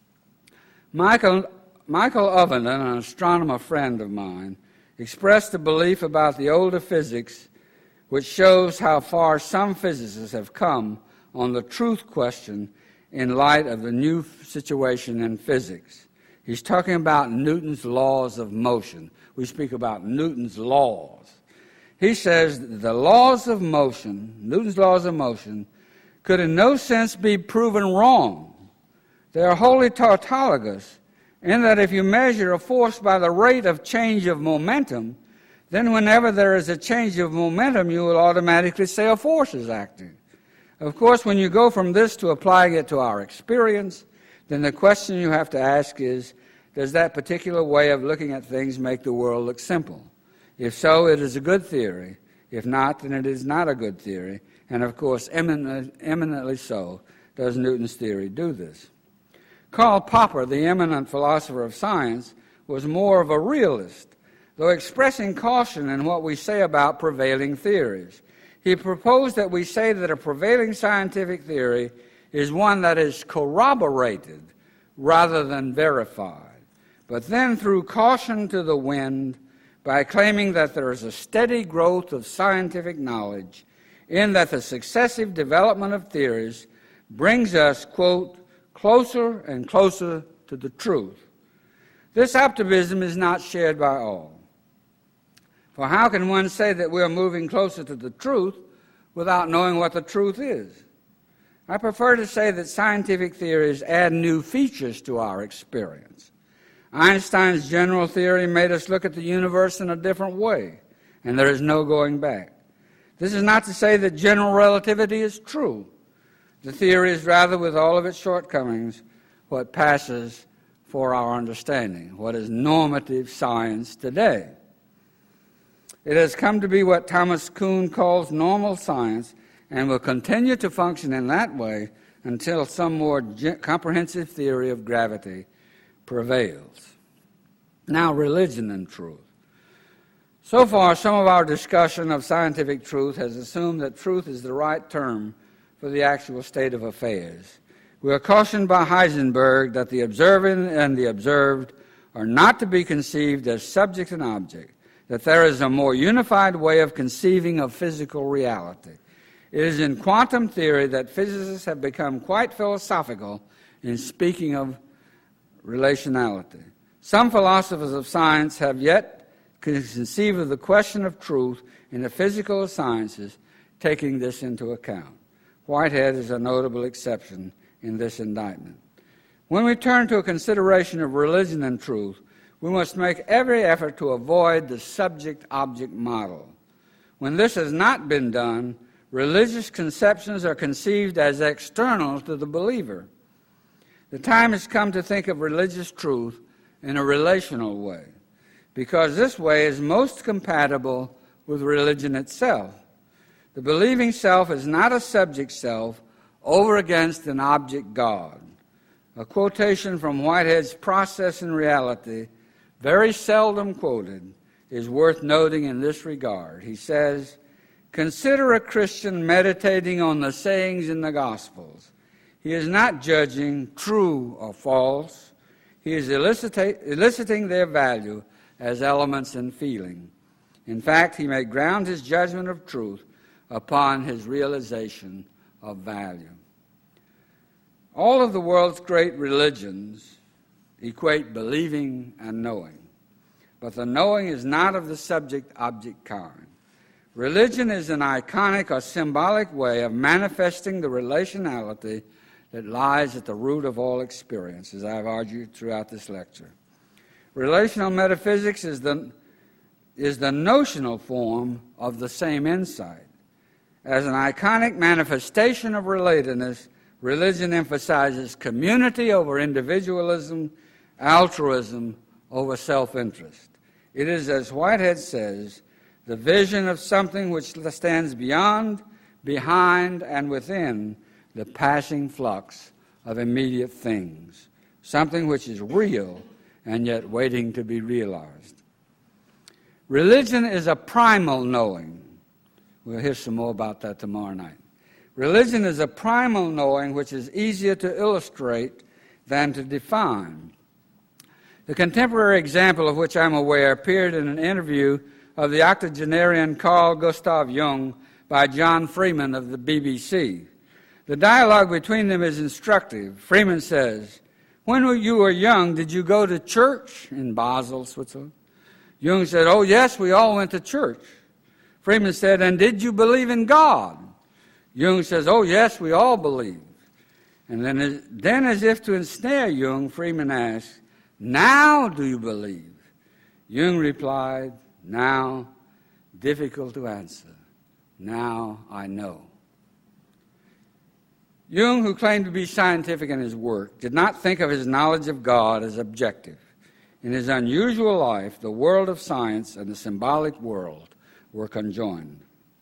Michael, Michael Ovenden, an astronomer friend of mine, expressed a belief about the older physics which shows how far some physicists have come on the truth question in light of the new situation in physics. He's talking about Newton's laws of motion. We speak about Newton's laws. He says the laws of motion, Newton's laws of motion, could in no sense be proven wrong. They are wholly tautologous in that if you measure a force by the rate of change of momentum, then whenever there is a change of momentum, you will automatically say a force is acting. Of course, when you go from this to applying it to our experience, then the question you have to ask is, does that particular way of looking at things make the world look simple? If so, it is a good theory. If not, then it is not a good theory. And of course, eminent, eminently so does Newton's theory do this. Karl Popper, the eminent philosopher of science, was more of a realist, though expressing caution in what we say about prevailing theories. He proposed that we say that a prevailing scientific theory is one that is corroborated rather than verified. But then threw caution to the wind by claiming that there is a steady growth of scientific knowledge in that the successive development of theories brings us, quote, closer and closer to the truth. This optimism is not shared by all. For how can one say that we are moving closer to the truth without knowing what the truth is? I prefer to say that scientific theories add new features to our experience. Einstein's general theory made us look at the universe in a different way, and there is no going back. This is not to say that general relativity is true. The theory is rather, with all of its shortcomings, what passes for our understanding, what is normative science today. It has come to be what Thomas Kuhn calls normal science and will continue to function in that way until some more comprehensive theory of gravity prevails. Now, religion and truth. So far, some of our discussion of scientific truth has assumed that truth is the right term for the actual state of affairs. We are cautioned by Heisenberg that the observing and the observed are not to be conceived as subject and object, that there is a more unified way of conceiving of physical reality. It is in quantum theory that physicists have become quite philosophical in speaking of relationality. Some philosophers of science have yet conceived of the question of truth in the physical sciences, taking this into account. Whitehead is a notable exception in this indictment. When we turn to a consideration of religion and truth, we must make every effort to avoid the subject-object model. When this has not been done, religious conceptions are conceived as external to the believer. The time has come to think of religious truth in a relational way, because this way is most compatible with religion itself. The believing self is not a subject self over against an object God. A quotation from Whitehead's Process in Reality, very seldom quoted, is worth noting in this regard. He says, "Consider a Christian meditating on the sayings in the Gospels. He is not judging true or false. He is elicita- eliciting their value as elements in feeling. In fact, he may ground his judgment of truth upon his realization of value. All of the world's great religions equate believing and knowing, but the knowing is not of the subject-object kind. Religion is an iconic or symbolic way of manifesting the relationality that lies at the root of all experience, as I've argued throughout this lecture. Relational metaphysics is the, is the notional form of the same insight. As an iconic manifestation of relatedness, religion emphasizes community over individualism, altruism over self-interest. It is, as Whitehead says, the vision of something which stands beyond, behind, and within the passing flux of immediate things, something which is real and yet waiting to be realized. Religion is a primal knowing. We'll hear some more about that tomorrow night. Religion is a primal knowing which is easier to illustrate than to define. The contemporary example of which I'm aware appeared in an interview of the octogenarian Carl Gustav Jung by John Freeman of the B B C. The dialogue between them is instructive. Freeman says, "When you were young, did you go to church in Basel, Switzerland?" Jung said, "Oh, yes, we all went to church." Freeman said, "And did you believe in God?" Jung says, "Oh, yes, we all believe." And then, then as if to ensnare Jung, Freeman asked, "Now do you believe?" Jung replied, "Now, difficult to answer. Now I know." Jung, who claimed to be scientific in his work, did not think of his knowledge of God as objective. In his unusual life, the world of science and the symbolic world were conjoined.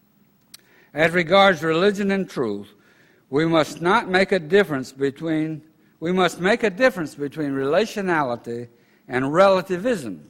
As regards religion and truth, we must not make a difference between we must make a difference between relationality and relativism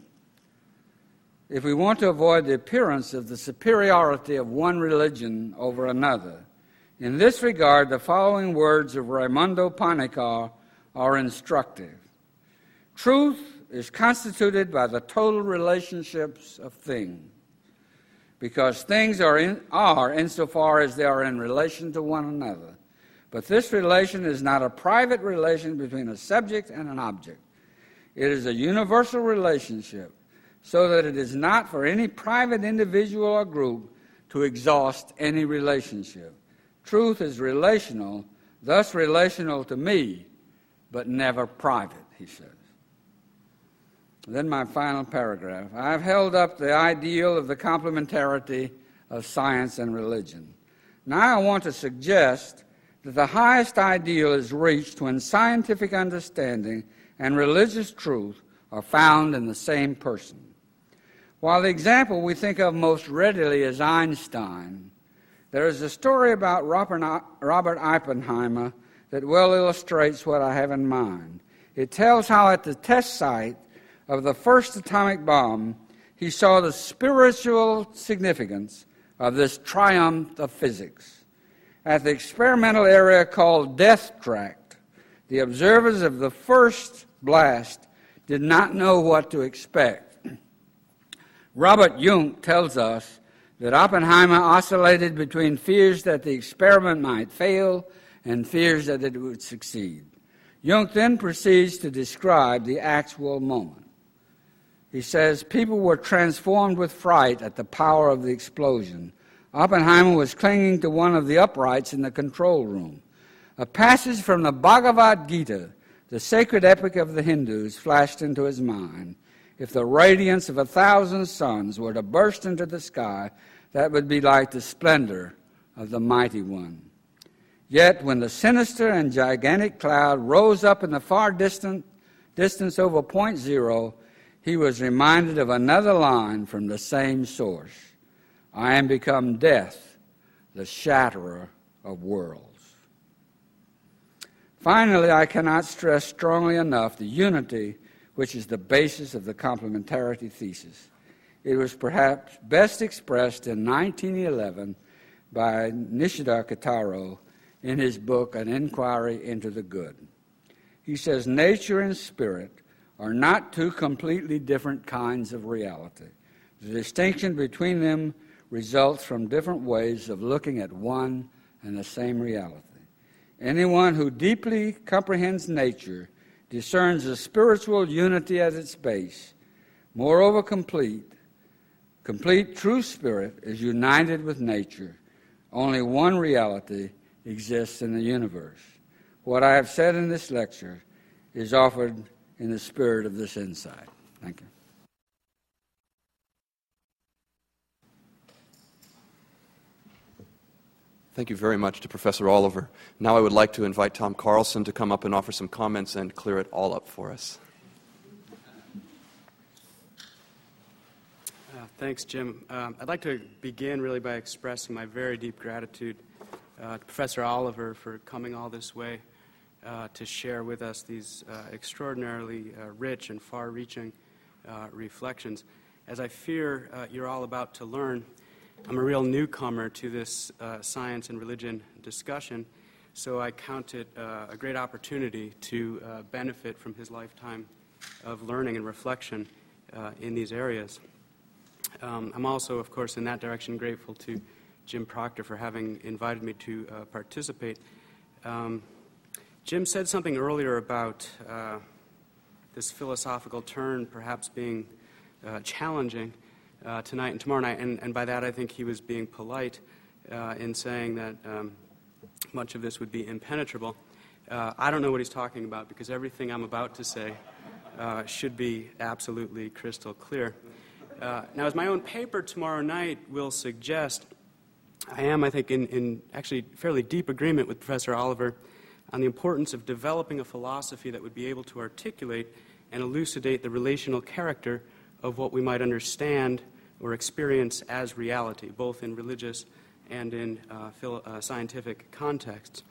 if we want to avoid the appearance of the superiority of one religion over another. In this regard, the following words of Raimundo Panikkar are instructive. Truth is constituted by the total relationships of things, because things are, in, are insofar as they are in relation to one another. But this relation is not a private relation between a subject and an object. It is a universal relationship, so that it is not for any private individual or group to exhaust any relationship. Truth is relational, thus relational to me, but never private, he says. Then my final paragraph. I have held up the ideal of the complementarity of science and religion. Now I want to suggest that the highest ideal is reached when scientific understanding and religious truth are found in the same person. While the example we think of most readily is Einstein, there is a story about Robert Oppenheimer that well illustrates what I have in mind. It tells how at the test site of the first atomic bomb, he saw the spiritual significance of this triumph of physics. At the experimental area called Death Track, the observers of the first blast did not know what to expect. Robert Jung tells us that Oppenheimer oscillated between fears that the experiment might fail and fears that it would succeed. Jung then proceeds to describe the actual moment. He says, people were transformed with fright at the power of the explosion. Oppenheimer was clinging to one of the uprights in the control room. A passage from the Bhagavad Gita, the sacred epic of the Hindus, flashed into his mind. If the radiance of a thousand suns were to burst into the sky, that would be like the splendor of the Mighty One. Yet when the sinister and gigantic cloud rose up in the far distant distance over point zero, he was reminded of another line from the same source. I am become death, the shatterer of worlds. Finally, I cannot stress strongly enough the unity which is the basis of the complementarity thesis. It was perhaps best expressed in nineteen eleven by Nishida Kitaro in his book, An Inquiry into the Good. He says, nature and spirit are not two completely different kinds of reality. The distinction between them results from different ways of looking at one and the same reality. Anyone who deeply comprehends nature discerns a spiritual unity at its base. Moreover, complete, complete true spirit is united with nature. Only one reality exists in the universe. What I have said in this lecture is offered in the spirit of this insight. Thank you. Thank you very much to Professor Oliver. Now I would like to invite Tom Carlson to come up and offer some comments and clear it all up for us. Uh, thanks, Jim. Um, I'd like to begin really by expressing my very deep gratitude uh, to Professor Oliver for coming all this way uh, to share with us these uh, extraordinarily uh, rich and far-reaching uh, reflections. As I fear uh, you're all about to learn, I'm a real newcomer to this uh, science and religion discussion, so I count it uh, a great opportunity to uh, benefit from his lifetime of learning and reflection uh, in these areas. Um, I'm also, of course, in that direction grateful to Jim Proctor for having invited me to uh, participate. Um, Jim said something earlier about uh, this philosophical turn perhaps being uh, challenging Uh, tonight and tomorrow night, and, and by that I think he was being polite uh, in saying that um, much of this would be impenetrable. Uh, I don't know what he's talking about, because everything I'm about to say uh, should be absolutely crystal clear. Uh, now, as my own paper tomorrow night will suggest, I am, I think, in, in actually fairly deep agreement with Professor Oliver on the importance of developing a philosophy that would be able to articulate and elucidate the relational character of what we might understand or experience as reality, both in religious and in uh, phil- uh, scientific contexts.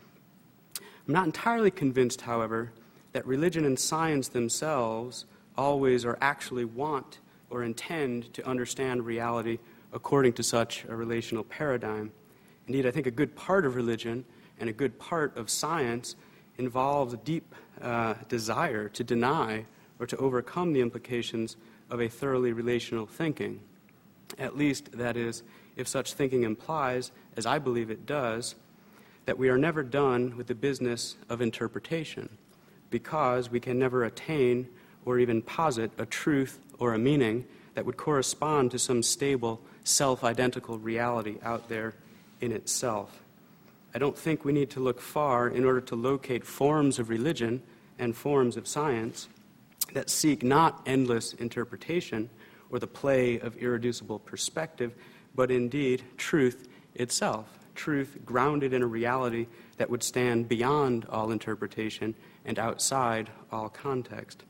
I'm not entirely convinced, however, that religion and science themselves always or actually want or intend to understand reality according to such a relational paradigm. Indeed, I think a good part of religion and a good part of science involves a deep uh, desire to deny or to overcome the implications of a thoroughly relational thinking. At least, that is, if such thinking implies, as I believe it does, that we are never done with the business of interpretation, because we can never attain or even posit a truth or a meaning that would correspond to some stable, self-identical reality out there in itself. I don't think we need to look far in order to locate forms of religion and forms of science that seek not endless interpretation or the play of irreducible perspective, but indeed truth itself, truth grounded in a reality that would stand beyond all interpretation and outside all context.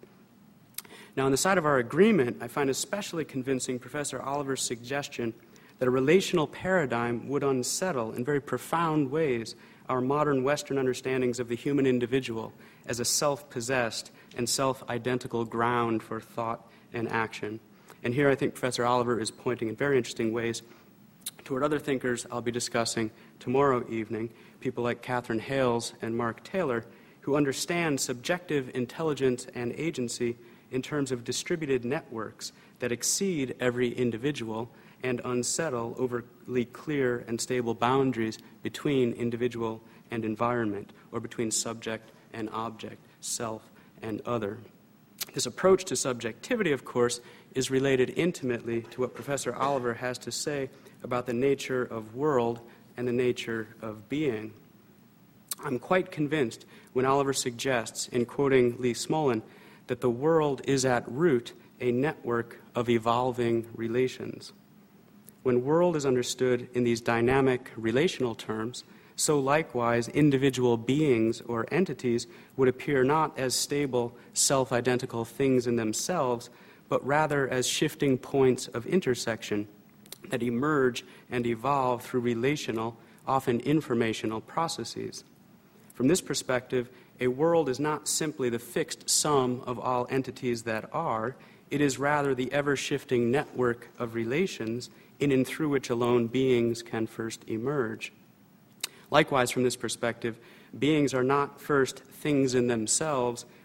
Now, on the side of our agreement, I find especially convincing Professor Oliver's suggestion that a relational paradigm would unsettle in very profound ways our modern Western understandings of the human individual as a self-possessed and self-identical ground for thought and action. And here I think Professor Oliver is pointing in very interesting ways toward other thinkers I'll be discussing tomorrow evening, people like Catherine Hales and Mark Taylor, who understand subjective intelligence and agency in terms of distributed networks that exceed every individual and unsettle overly clear and stable boundaries between individual and environment, or between subject and object, self and other. This approach to subjectivity, of course, is related intimately to what Professor Oliver has to say about the nature of world and the nature of being. I'm quite convinced when Oliver suggests, in quoting Lee Smolin, that the world is at root a network of evolving relations. When world is understood in these dynamic relational terms, so likewise individual beings or entities would appear not as stable, self-identical things in themselves, but rather as shifting points of intersection that emerge and evolve through relational, often informational processes. From this perspective, a world is not simply the fixed sum of all entities that are, it is rather the ever-shifting network of relations in and through which alone beings can first emerge. Likewise, from this perspective, beings are not first things in themselves,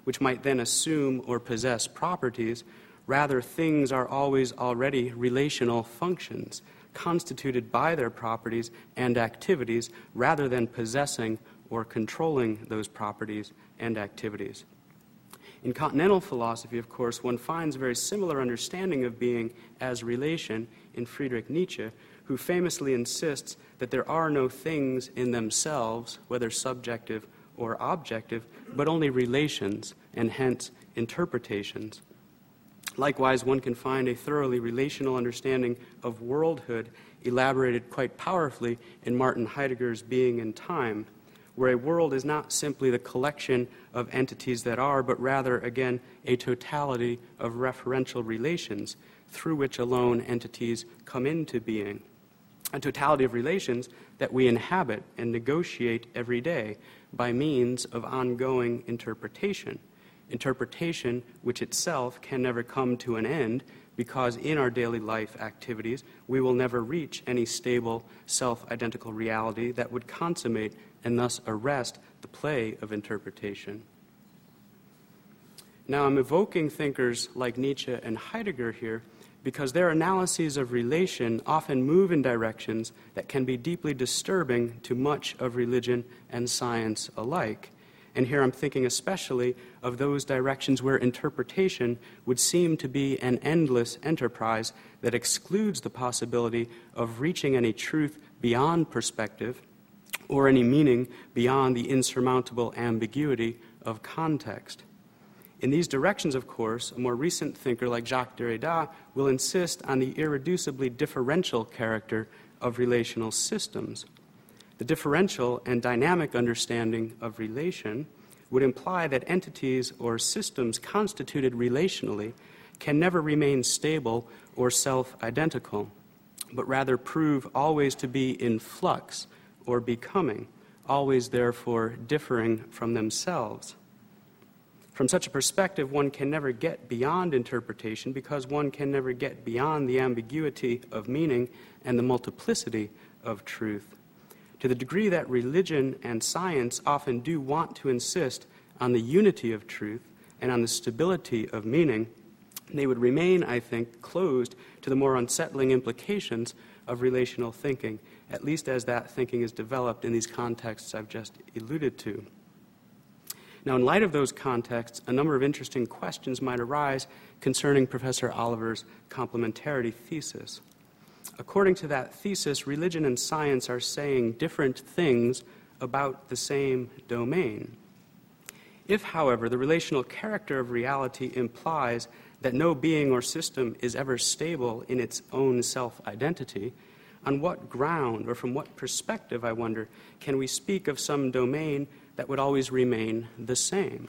which might then assume or possess properties. Rather, things are always already relational functions, constituted by their properties and activities, rather than possessing or controlling those properties and activities. In continental philosophy, of course, one finds a very similar understanding of being as relation in Friedrich Nietzsche, who famously insists that there are no things in themselves, whether subjective or objective, but only relations, and hence interpretations. Likewise, one can find a thoroughly relational understanding of worldhood elaborated quite powerfully in Martin Heidegger's Being and Time, where a world is not simply the collection of entities that are, but rather, again, a totality of referential relations through which alone entities come into being. A totality of relations that we inhabit and negotiate every day by means of ongoing interpretation. Interpretation which itself can never come to an end, because in our daily life activities we will never reach any stable self-identical reality that would consummate and thus arrest the play of interpretation. Now, I'm evoking thinkers like Nietzsche and Heidegger here because their analyses of relation often move in directions that can be deeply disturbing to much of religion and science alike. And here I'm thinking especially of those directions where interpretation would seem to be an endless enterprise that excludes the possibility of reaching any truth beyond perspective or any meaning beyond the insurmountable ambiguity of context. In these directions, of course, a more recent thinker like Jacques Derrida will insist on the irreducibly differential character of relational systems. The differential and dynamic understanding of relation would imply that entities or systems constituted relationally can never remain stable or self-identical, but rather prove always to be in flux or becoming, always therefore differing from themselves. From such a perspective, one can never get beyond interpretation because one can never get beyond the ambiguity of meaning and the multiplicity of truth. To the degree that religion and science often do want to insist on the unity of truth and on the stability of meaning, they would remain, I think, closed to the more unsettling implications of relational thinking, at least as that thinking is developed in these contexts I've just alluded to. Now, in light of those contexts, a number of interesting questions might arise concerning Professor Oliver's complementarity thesis. According to that thesis, religion and science are saying different things about the same domain. If, however, the relational character of reality implies that no being or system is ever stable in its own self-identity, on what ground or from what perspective, I wonder, can we speak of some domain that would always remain the same?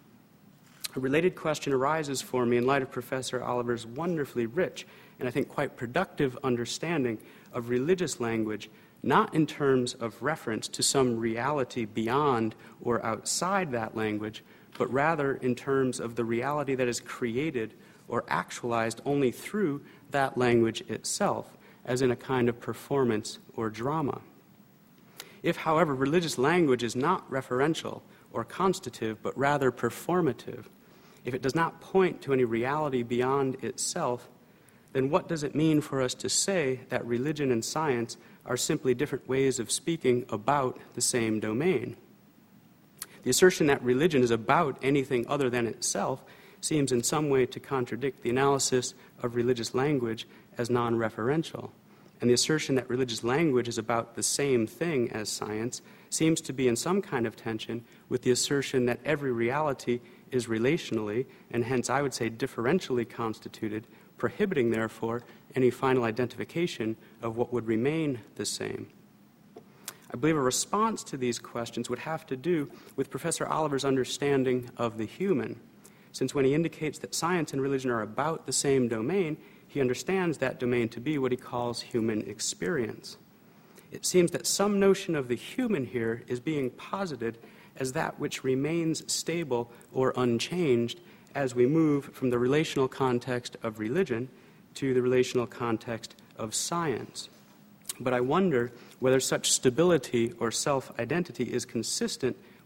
A related question arises for me in light of Professor Oliver's wonderfully rich and I think quite productive understanding of religious language, not in terms of reference to some reality beyond or outside that language, but rather in terms of the reality that is created or actualized only through that language itself, as in a kind of performance or drama. If, however, religious language is not referential or constitutive, but rather performative, if it does not point to any reality beyond itself, then what does it mean for us to say that religion and science are simply different ways of speaking about the same domain? The assertion that religion is about anything other than itself seems in some way to contradict the analysis of religious language as non-referential. And the assertion that religious language is about the same thing as science seems to be in some kind of tension with the assertion that every reality is relationally, and hence I would say differentially constituted, prohibiting, therefore, any final identification of what would remain the same. I believe a response to these questions would have to do with Professor Oliver's understanding of the human, since when he indicates that science and religion are about the same domain, he understands that domain to be what he calls human experience. It seems that some notion of the human here is being posited as that which remains stable or unchanged as we move from the relational context of religion to the relational context of science. But I wonder whether such stability or self-identity is consistent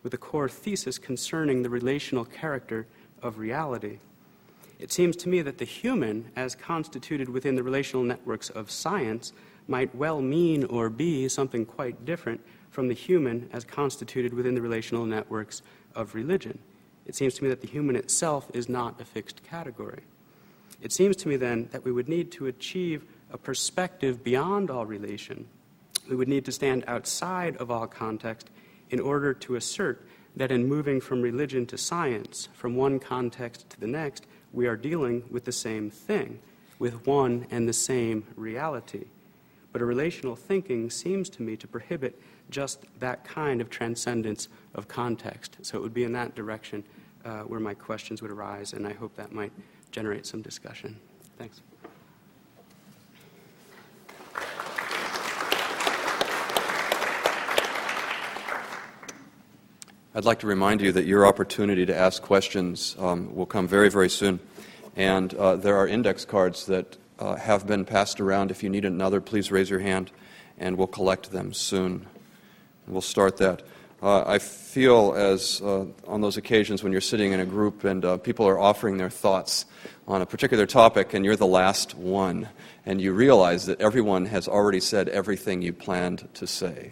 with a core thesis concerning the relational character of reality. It seems to me that the human, as constituted within the relational networks of science, might well mean or be something quite different from the human as constituted within the relational networks of religion. It seems to me that the human itself is not a fixed category. It seems to me then that we would need to achieve a perspective beyond all relation. We would need to stand outside of all context in order to assert that in moving from religion to science, from one context to the next, we are dealing with the same thing, with one and the same reality. But a relational thinking seems to me to prohibit just that kind of transcendence of context. So it would be in that direction uh, where my questions would arise, and I hope that might generate some discussion. Thanks. I'd like to remind you that your opportunity to ask questions um, will come very, very soon. And uh, there are index cards that uh, have been passed around. If you need another, please raise your hand, and we'll collect them soon. We'll start that. Uh, I feel as uh, on those occasions when you're sitting in a group and uh, people are offering their thoughts on a particular topic and you're the last one, and you realize that everyone has already said everything you planned to say.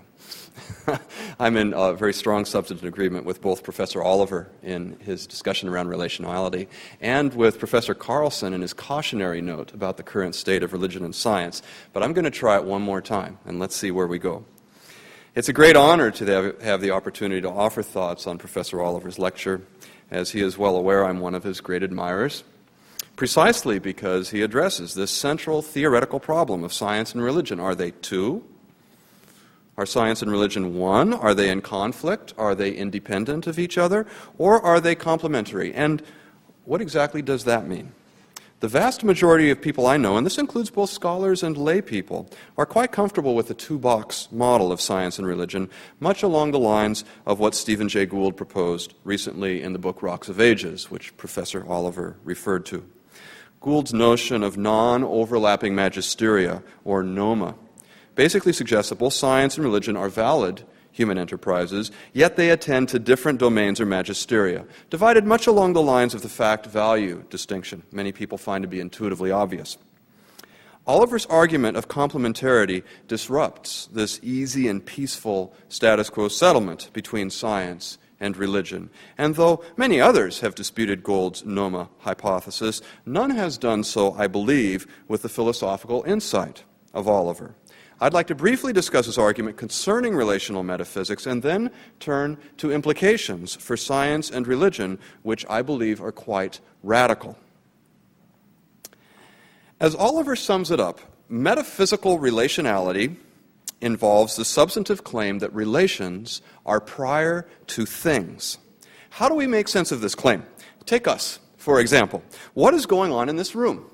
I'm in a very strong substantive agreement with both Professor Oliver in his discussion around relationality and with Professor Carlson in his cautionary note about the current state of religion and science. But I'm going to try it one more time, and let's see where we go. It's a great honor to have the opportunity to offer thoughts on Professor Oliver's lecture. As he is well aware, I'm one of his great admirers, precisely because he addresses this central theoretical problem of science and religion. Are they two? Are science and religion one? Are they in conflict? Are they independent of each other? Or are they complementary? And what exactly does that mean? The vast majority of people I know, and this includes both scholars and lay people, are quite comfortable with the two-box model of science and religion, much along the lines of what Stephen Jay Gould proposed recently in the book Rocks of Ages, which Professor Oliver referred to. Gould's notion of non-overlapping magisteria, or noma, basically suggests that both science and religion are valid human enterprises, yet they attend to different domains or magisteria, divided much along the lines of the fact-value distinction many people find to be intuitively obvious. Oliver's argument of complementarity disrupts this easy and peaceful status quo settlement between science and religion. And though many others have disputed Gould's noma hypothesis, none has done so, I believe, with the philosophical insight of Oliver. I'd like to briefly discuss his argument concerning relational metaphysics and then turn to implications for science and religion, which I believe are quite radical. As Oliver sums it up, metaphysical relationality involves the substantive claim that relations are prior to things. How do we make sense of this claim? Take us, for example. What is going on in this room?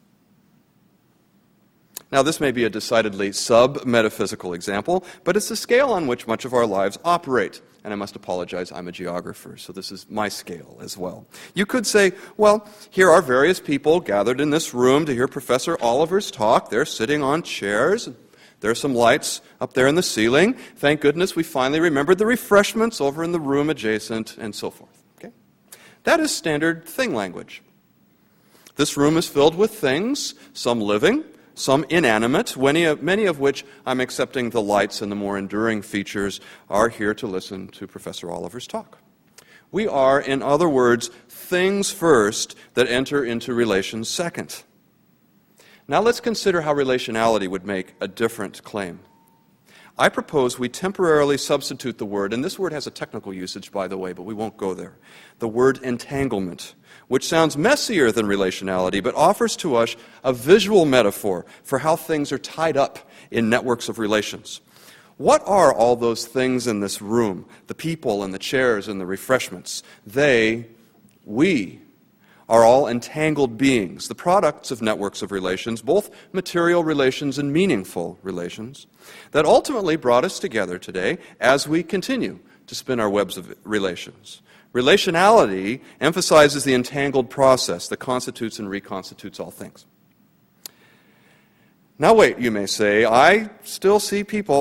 Now, this may be a decidedly sub-metaphysical example, but it's the scale on which much of our lives operate. And I must apologize, I'm a geographer, so this is my scale as well. You could say, well, here are various people gathered in this room to hear Professor Oliver's talk. They're sitting on chairs. There are some lights up there in the ceiling. Thank goodness we finally remembered the refreshments over in the room adjacent, and so forth. Okay? That is standard thing language. This room is filled with things, some living, some inanimate, many of, many of which I'm accepting the lights and the more enduring features are here to listen to Professor Oliver's talk. We are, in other words, things first that enter into relations second. Now let's consider how relationality would make a different claim. I propose we temporarily substitute the word, and this word has a technical usage, by the way, but we won't go there, the word entanglement, which sounds messier than relationality, but offers to us a visual metaphor for how things are tied up in networks of relations. What are all those things in this room? The people and the chairs and the refreshments. They, we, are all entangled beings, the products of networks of relations, both material relations and meaningful relations, that ultimately brought us together today as we continue to spin our webs of relations. Relationality emphasizes the entangled process that constitutes and reconstitutes all things. Now wait, you may say, I still see people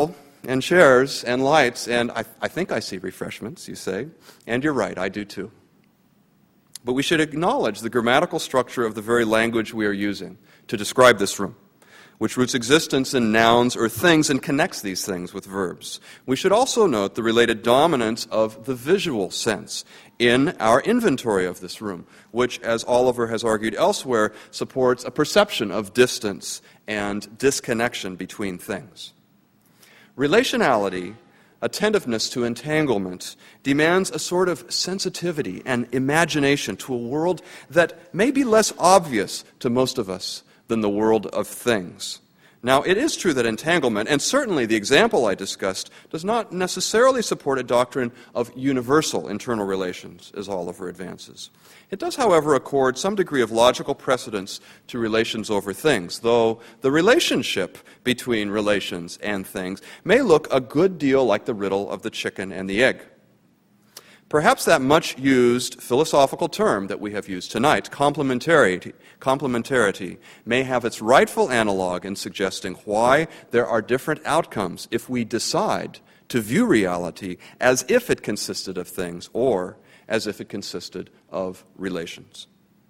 and chairs and lights, and I, I think I see refreshments, you say. And you're right, I do too. But we should acknowledge the grammatical structure of the very language we are using to describe this room, which roots existence in nouns or things and connects these things with verbs. We should also note the related dominance of the visual sense in our inventory of this room, which, as Oliver has argued elsewhere, supports a perception of distance and disconnection between things. Relationality, attentiveness to entanglement, demands a sort of sensitivity and imagination to a world that may be less obvious to most of us than the world of things. Now, it is true that entanglement, and certainly the example I discussed, does not necessarily support a doctrine of universal internal relations, as Oliver advances. It does, however, accord some degree of logical precedence to relations over things, though the relationship between relations and things may look a good deal like the riddle of the chicken and the egg. Perhaps that much-used philosophical term that we have used tonight, complementarity, complementarity, may have its rightful analog in suggesting why there are different outcomes if we decide to view reality as if it consisted of things or as if it consisted of relations.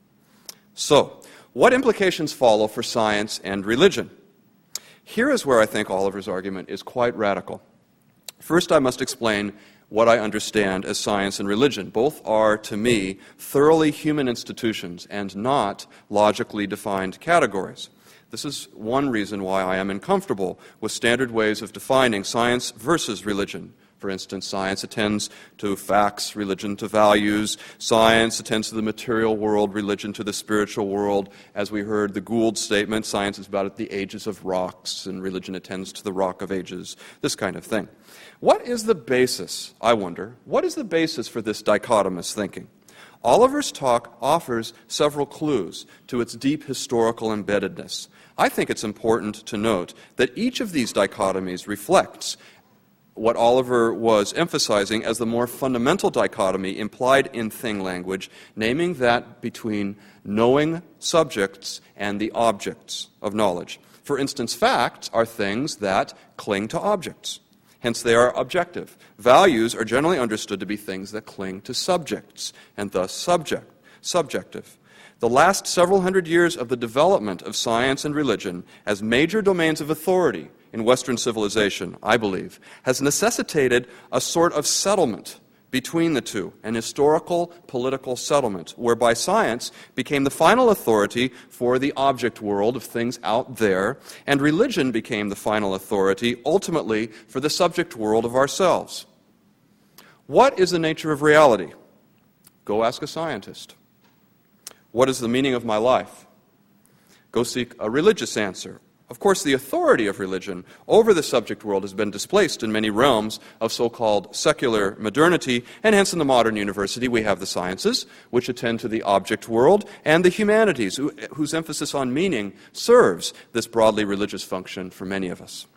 So, what implications follow for science and religion? Here is where I think Oliver's argument is quite radical. First, I must explain what I understand as science and religion. Both are, to me, thoroughly human institutions and not logically defined categories. This is one reason why I am uncomfortable with standard ways of defining science versus religion. For instance, science attends to facts, religion to values. Science attends to the material world, religion to the spiritual world. As we heard the Gould statement, science is about the ages of rocks, and religion attends to the rock of ages, this kind of thing. What is the basis, I wonder, what is the basis for this dichotomous thinking? Oliver's talk offers several clues to its deep historical embeddedness. I think it's important to note that each of these dichotomies reflects what Oliver was emphasizing as the more fundamental dichotomy implied in thing language, naming that between knowing subjects and the objects of knowledge. For instance, facts are things that cling to objects. Hence, they are objective. Values are generally understood to be things that cling to subjects, and thus subject, subjective. The last several hundred years of the development of science and religion as major domains of authority in Western civilization, I believe, has necessitated a sort of settlement between the two, an historical political settlement, whereby science became the final authority for the object world of things out there, and religion became the final authority, ultimately, for the subject world of ourselves. What is the nature of reality? Go ask a scientist. What is the meaning of my life? Go seek a religious answer. Of course, the authority of religion over the subject world has been displaced in many realms of so-called secular modernity, and hence in the modern university we have the sciences, which attend to the object world, and the humanities, whose emphasis on meaning serves this broadly religious function for many of us.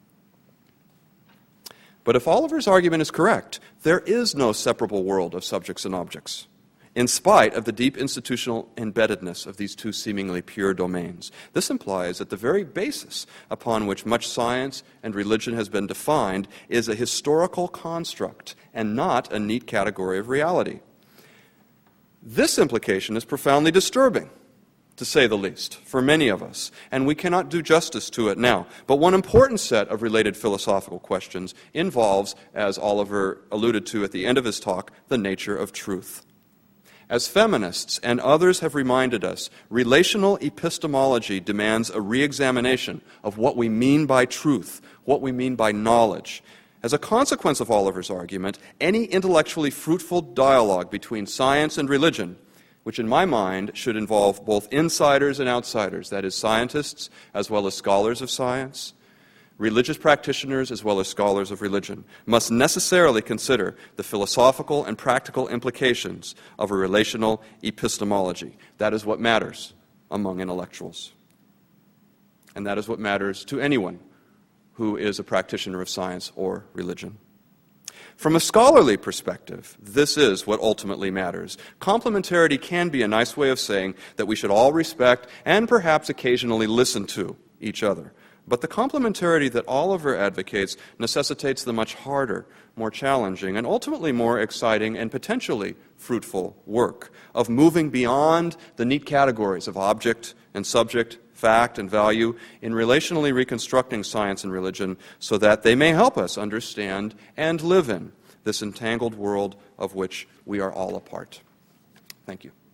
But if Oliver's argument is correct, there is no separable world of subjects and objects, in spite of the deep institutional embeddedness of these two seemingly pure domains. This implies that the very basis upon which much science and religion has been defined is a historical construct and not a neat category of reality. This implication is profoundly disturbing, to say the least, for many of us, and we cannot do justice to it now. But one important set of related philosophical questions involves, as Oliver alluded to at the end of his talk, the nature of truth. As feminists and others have reminded us, relational epistemology demands a re-examination of what we mean by truth, what we mean by knowledge. As a consequence of Oliver's argument, any intellectually fruitful dialogue between science and religion, which in my mind should involve both insiders and outsiders, that is, scientists as well as scholars of science, religious practitioners as well as scholars of religion, must necessarily consider the philosophical and practical implications of a relational epistemology. That is what matters among intellectuals. And that is what matters to anyone who is a practitioner of science or religion. From a scholarly perspective, this is what ultimately matters. Complementarity can be a nice way of saying that we should all respect and perhaps occasionally listen to each other. But the complementarity that Oliver advocates necessitates the much harder, more challenging, and ultimately more exciting and potentially fruitful work of moving beyond the neat categories of object and subject, fact and value, in relationally reconstructing science and religion so that they may help us understand and live in this entangled world of which we are all a part. Thank you.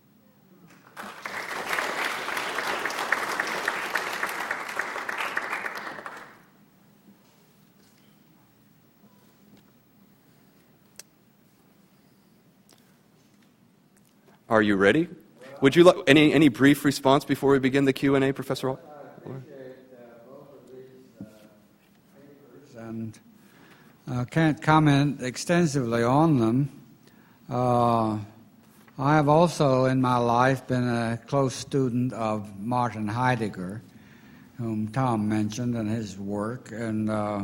Are you ready? Would you like any any brief response before we begin the Q and A, Professor? I appreciate uh, both of these uh, papers and uh, can't comment extensively on them. Uh, I have also in my life been a close student of Martin Heidegger, whom Tom mentioned, and his work, and uh,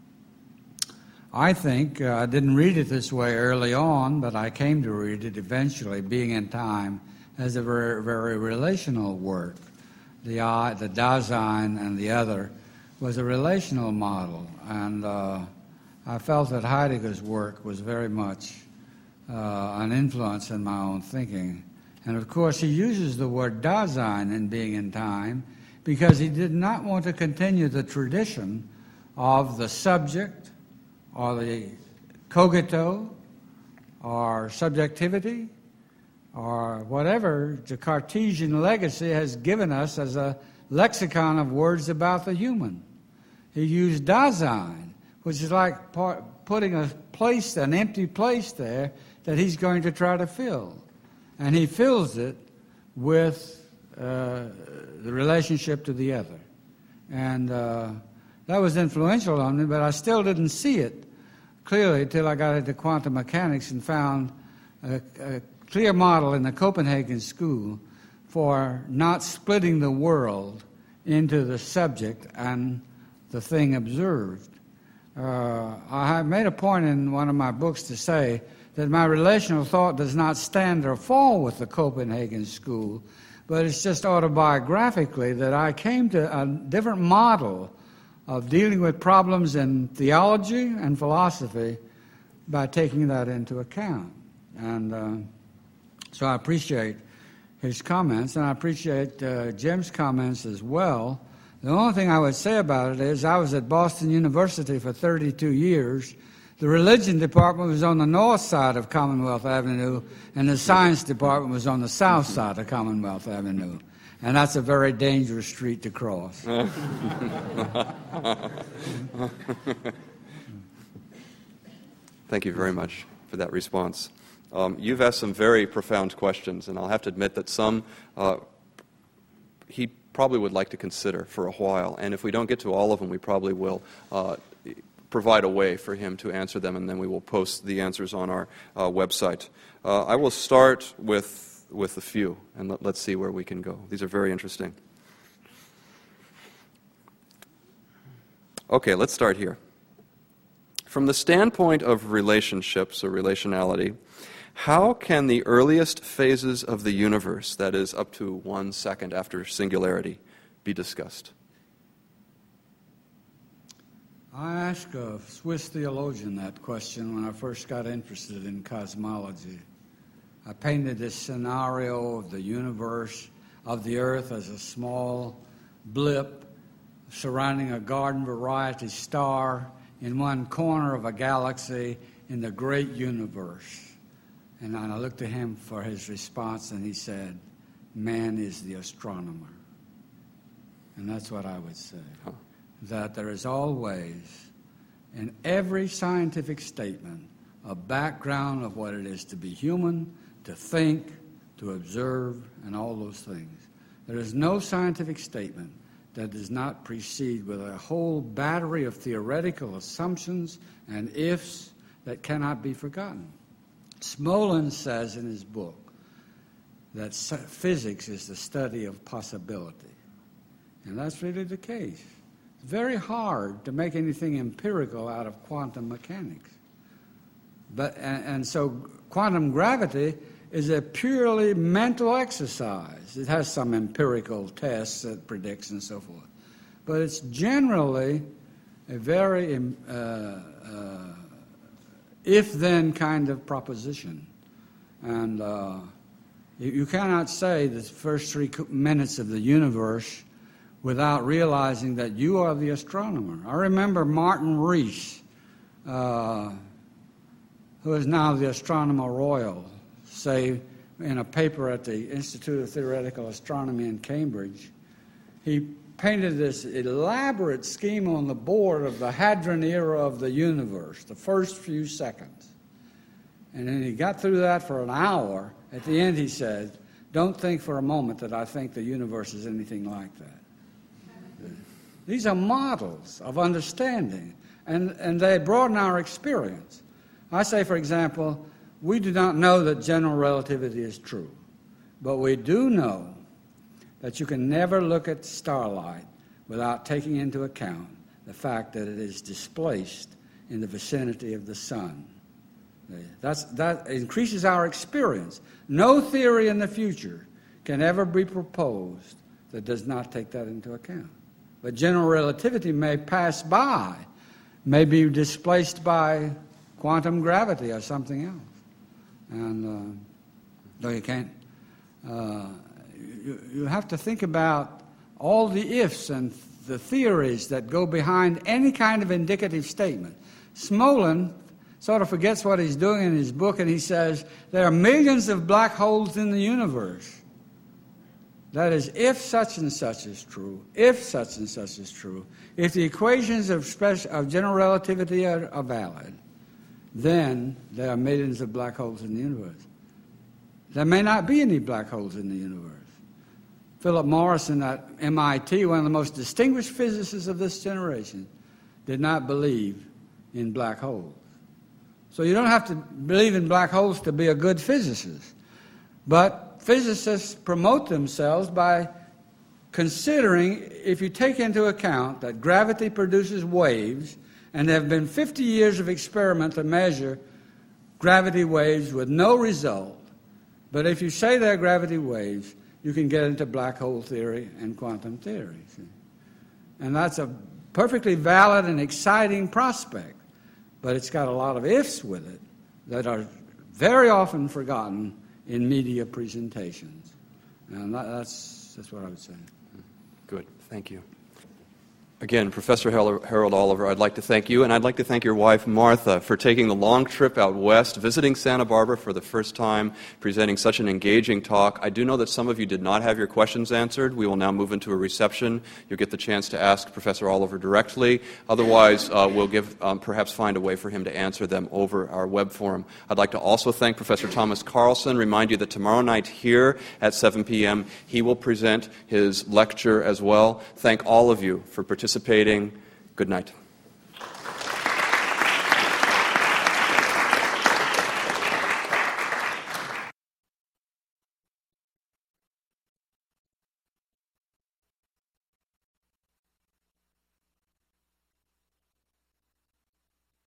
I think uh, I didn't read it this way early on, but I came to read it eventually, Being in Time, as a very, very relational work. The I, the Dasein, and the other was a relational model, and uh, I felt that Heidegger's work was very much uh, an influence in my own thinking. And of course, he uses the word Dasein in Being in Time because he did not want to continue the tradition of the subject or the cogito or subjectivity or whatever the Cartesian legacy has given us as a lexicon of words about the human. He used Dasein, which is like part, putting a place, an empty place there that he's going to try to fill. And he fills it with uh, the relationship to the other. And uh, that was influential on me, but I still didn't see it clearly until I got into quantum mechanics and found a, a clear model in the Copenhagen school for not splitting the world into the subject and the thing observed. Uh, I have made a point in one of my books to say that my relational thought does not stand or fall with the Copenhagen school, but it's just autobiographically that I came to a different model of dealing with problems in theology and philosophy by taking that into account. And uh, so I appreciate his comments, and I appreciate uh, Jim's comments as well. The only thing I would say about it is I was at Boston University for thirty-two years. The religion department was on the north side of Commonwealth Avenue, and the science department was on the south side of Commonwealth Avenue. And that's a very dangerous street to cross. Thank you very much for that response. Um, you've asked some very profound questions, and I'll have to admit that some uh, he probably would like to consider for a while. And if we don't get to all of them, we probably will uh, provide a way for him to answer them, and then we will post the answers on our uh, website. Uh, I will start with with a few, and let, let's see where we can go. These are very interesting. Okay, let's start here. From the standpoint of relationships or relationality, how can the earliest phases of the universe, that is up to one second after singularity, be discussed? I asked a Swiss theologian that question when I first got interested in cosmology. I painted this scenario of the universe, of the Earth as a small blip surrounding a garden variety star in one corner of a galaxy in the great universe. And I looked to him for his response, and he said, man is the astronomer. And that's what I would say, huh. That there is always, in every scientific statement, a background of what it is to be human, to think, to observe, and all those things. There is no scientific statement that does not precede with a whole battery of theoretical assumptions and ifs that cannot be forgotten. Smolin says in his book that physics is the study of possibility. And that's really the case. It's very hard to make anything empirical out of quantum mechanics. But, and, and so quantum gravity is a purely mental exercise. It has some empirical tests that predicts and so forth. but it's generally a very uh, uh, if-then kind of proposition. And uh, you, you cannot say the first three minutes of the universe without realizing that you are the astronomer. I remember Martin Rees, uh, who is now the Astronomer Royal, say in a paper at the Institute of Theoretical Astronomy in Cambridge, he painted this elaborate scheme on the board of the Hadron era of the universe, the first few seconds. And then he got through that for an hour. At the end he said, "Don't think for a moment that I think the universe is anything like that." These are models of understanding, and, and they broaden our experience. I say, for example, we do not know that general relativity is true, but we do know that you can never look at starlight without taking into account the fact that it is displaced in the vicinity of the sun. That's, that increases our experience. No theory in the future can ever be proposed that does not take that into account. But general relativity may pass by, may be displaced by quantum gravity or something else. And uh, no, you can't. Uh, you, you have to think about all the ifs and the theories that go behind any kind of indicative statement. Smolin sort of forgets what he's doing in his book, and he says there are millions of black holes in the universe. That is, if such and such is true, if such and such is true, if the equations of, special, of general relativity are, are valid, then there are millions of black holes in the universe. There may not be any black holes in the universe. Philip Morrison at M I T, one of the most distinguished physicists of this generation, did not believe in black holes. So you don't have to believe in black holes to be a good physicist. But physicists promote themselves by considering, if you take into account that gravity produces waves, and there have been fifty years of experiment to measure gravity waves with no result, but if you say they're gravity waves, you can get into black hole theory and quantum theory. See? And that's a perfectly valid and exciting prospect. But it's got a lot of ifs with it that are very often forgotten in media presentations. And that, that's, that's what I would say. Good. Thank you. Again, Professor Harold Oliver, I'd like to thank you, and I'd like to thank your wife, Martha, for taking the long trip out west, visiting Santa Barbara for the first time, presenting such an engaging talk. I do know that some of you did not have your questions answered. We will now move into a reception. You'll get the chance to ask Professor Oliver directly. Otherwise, uh, we'll give, um, perhaps find a way for him to answer them over our web forum. I'd like to also thank Professor Thomas Carlson, remind you that tomorrow night here at seven p.m. he will present his lecture as well. Thank all of you for participating. Participating. Good night.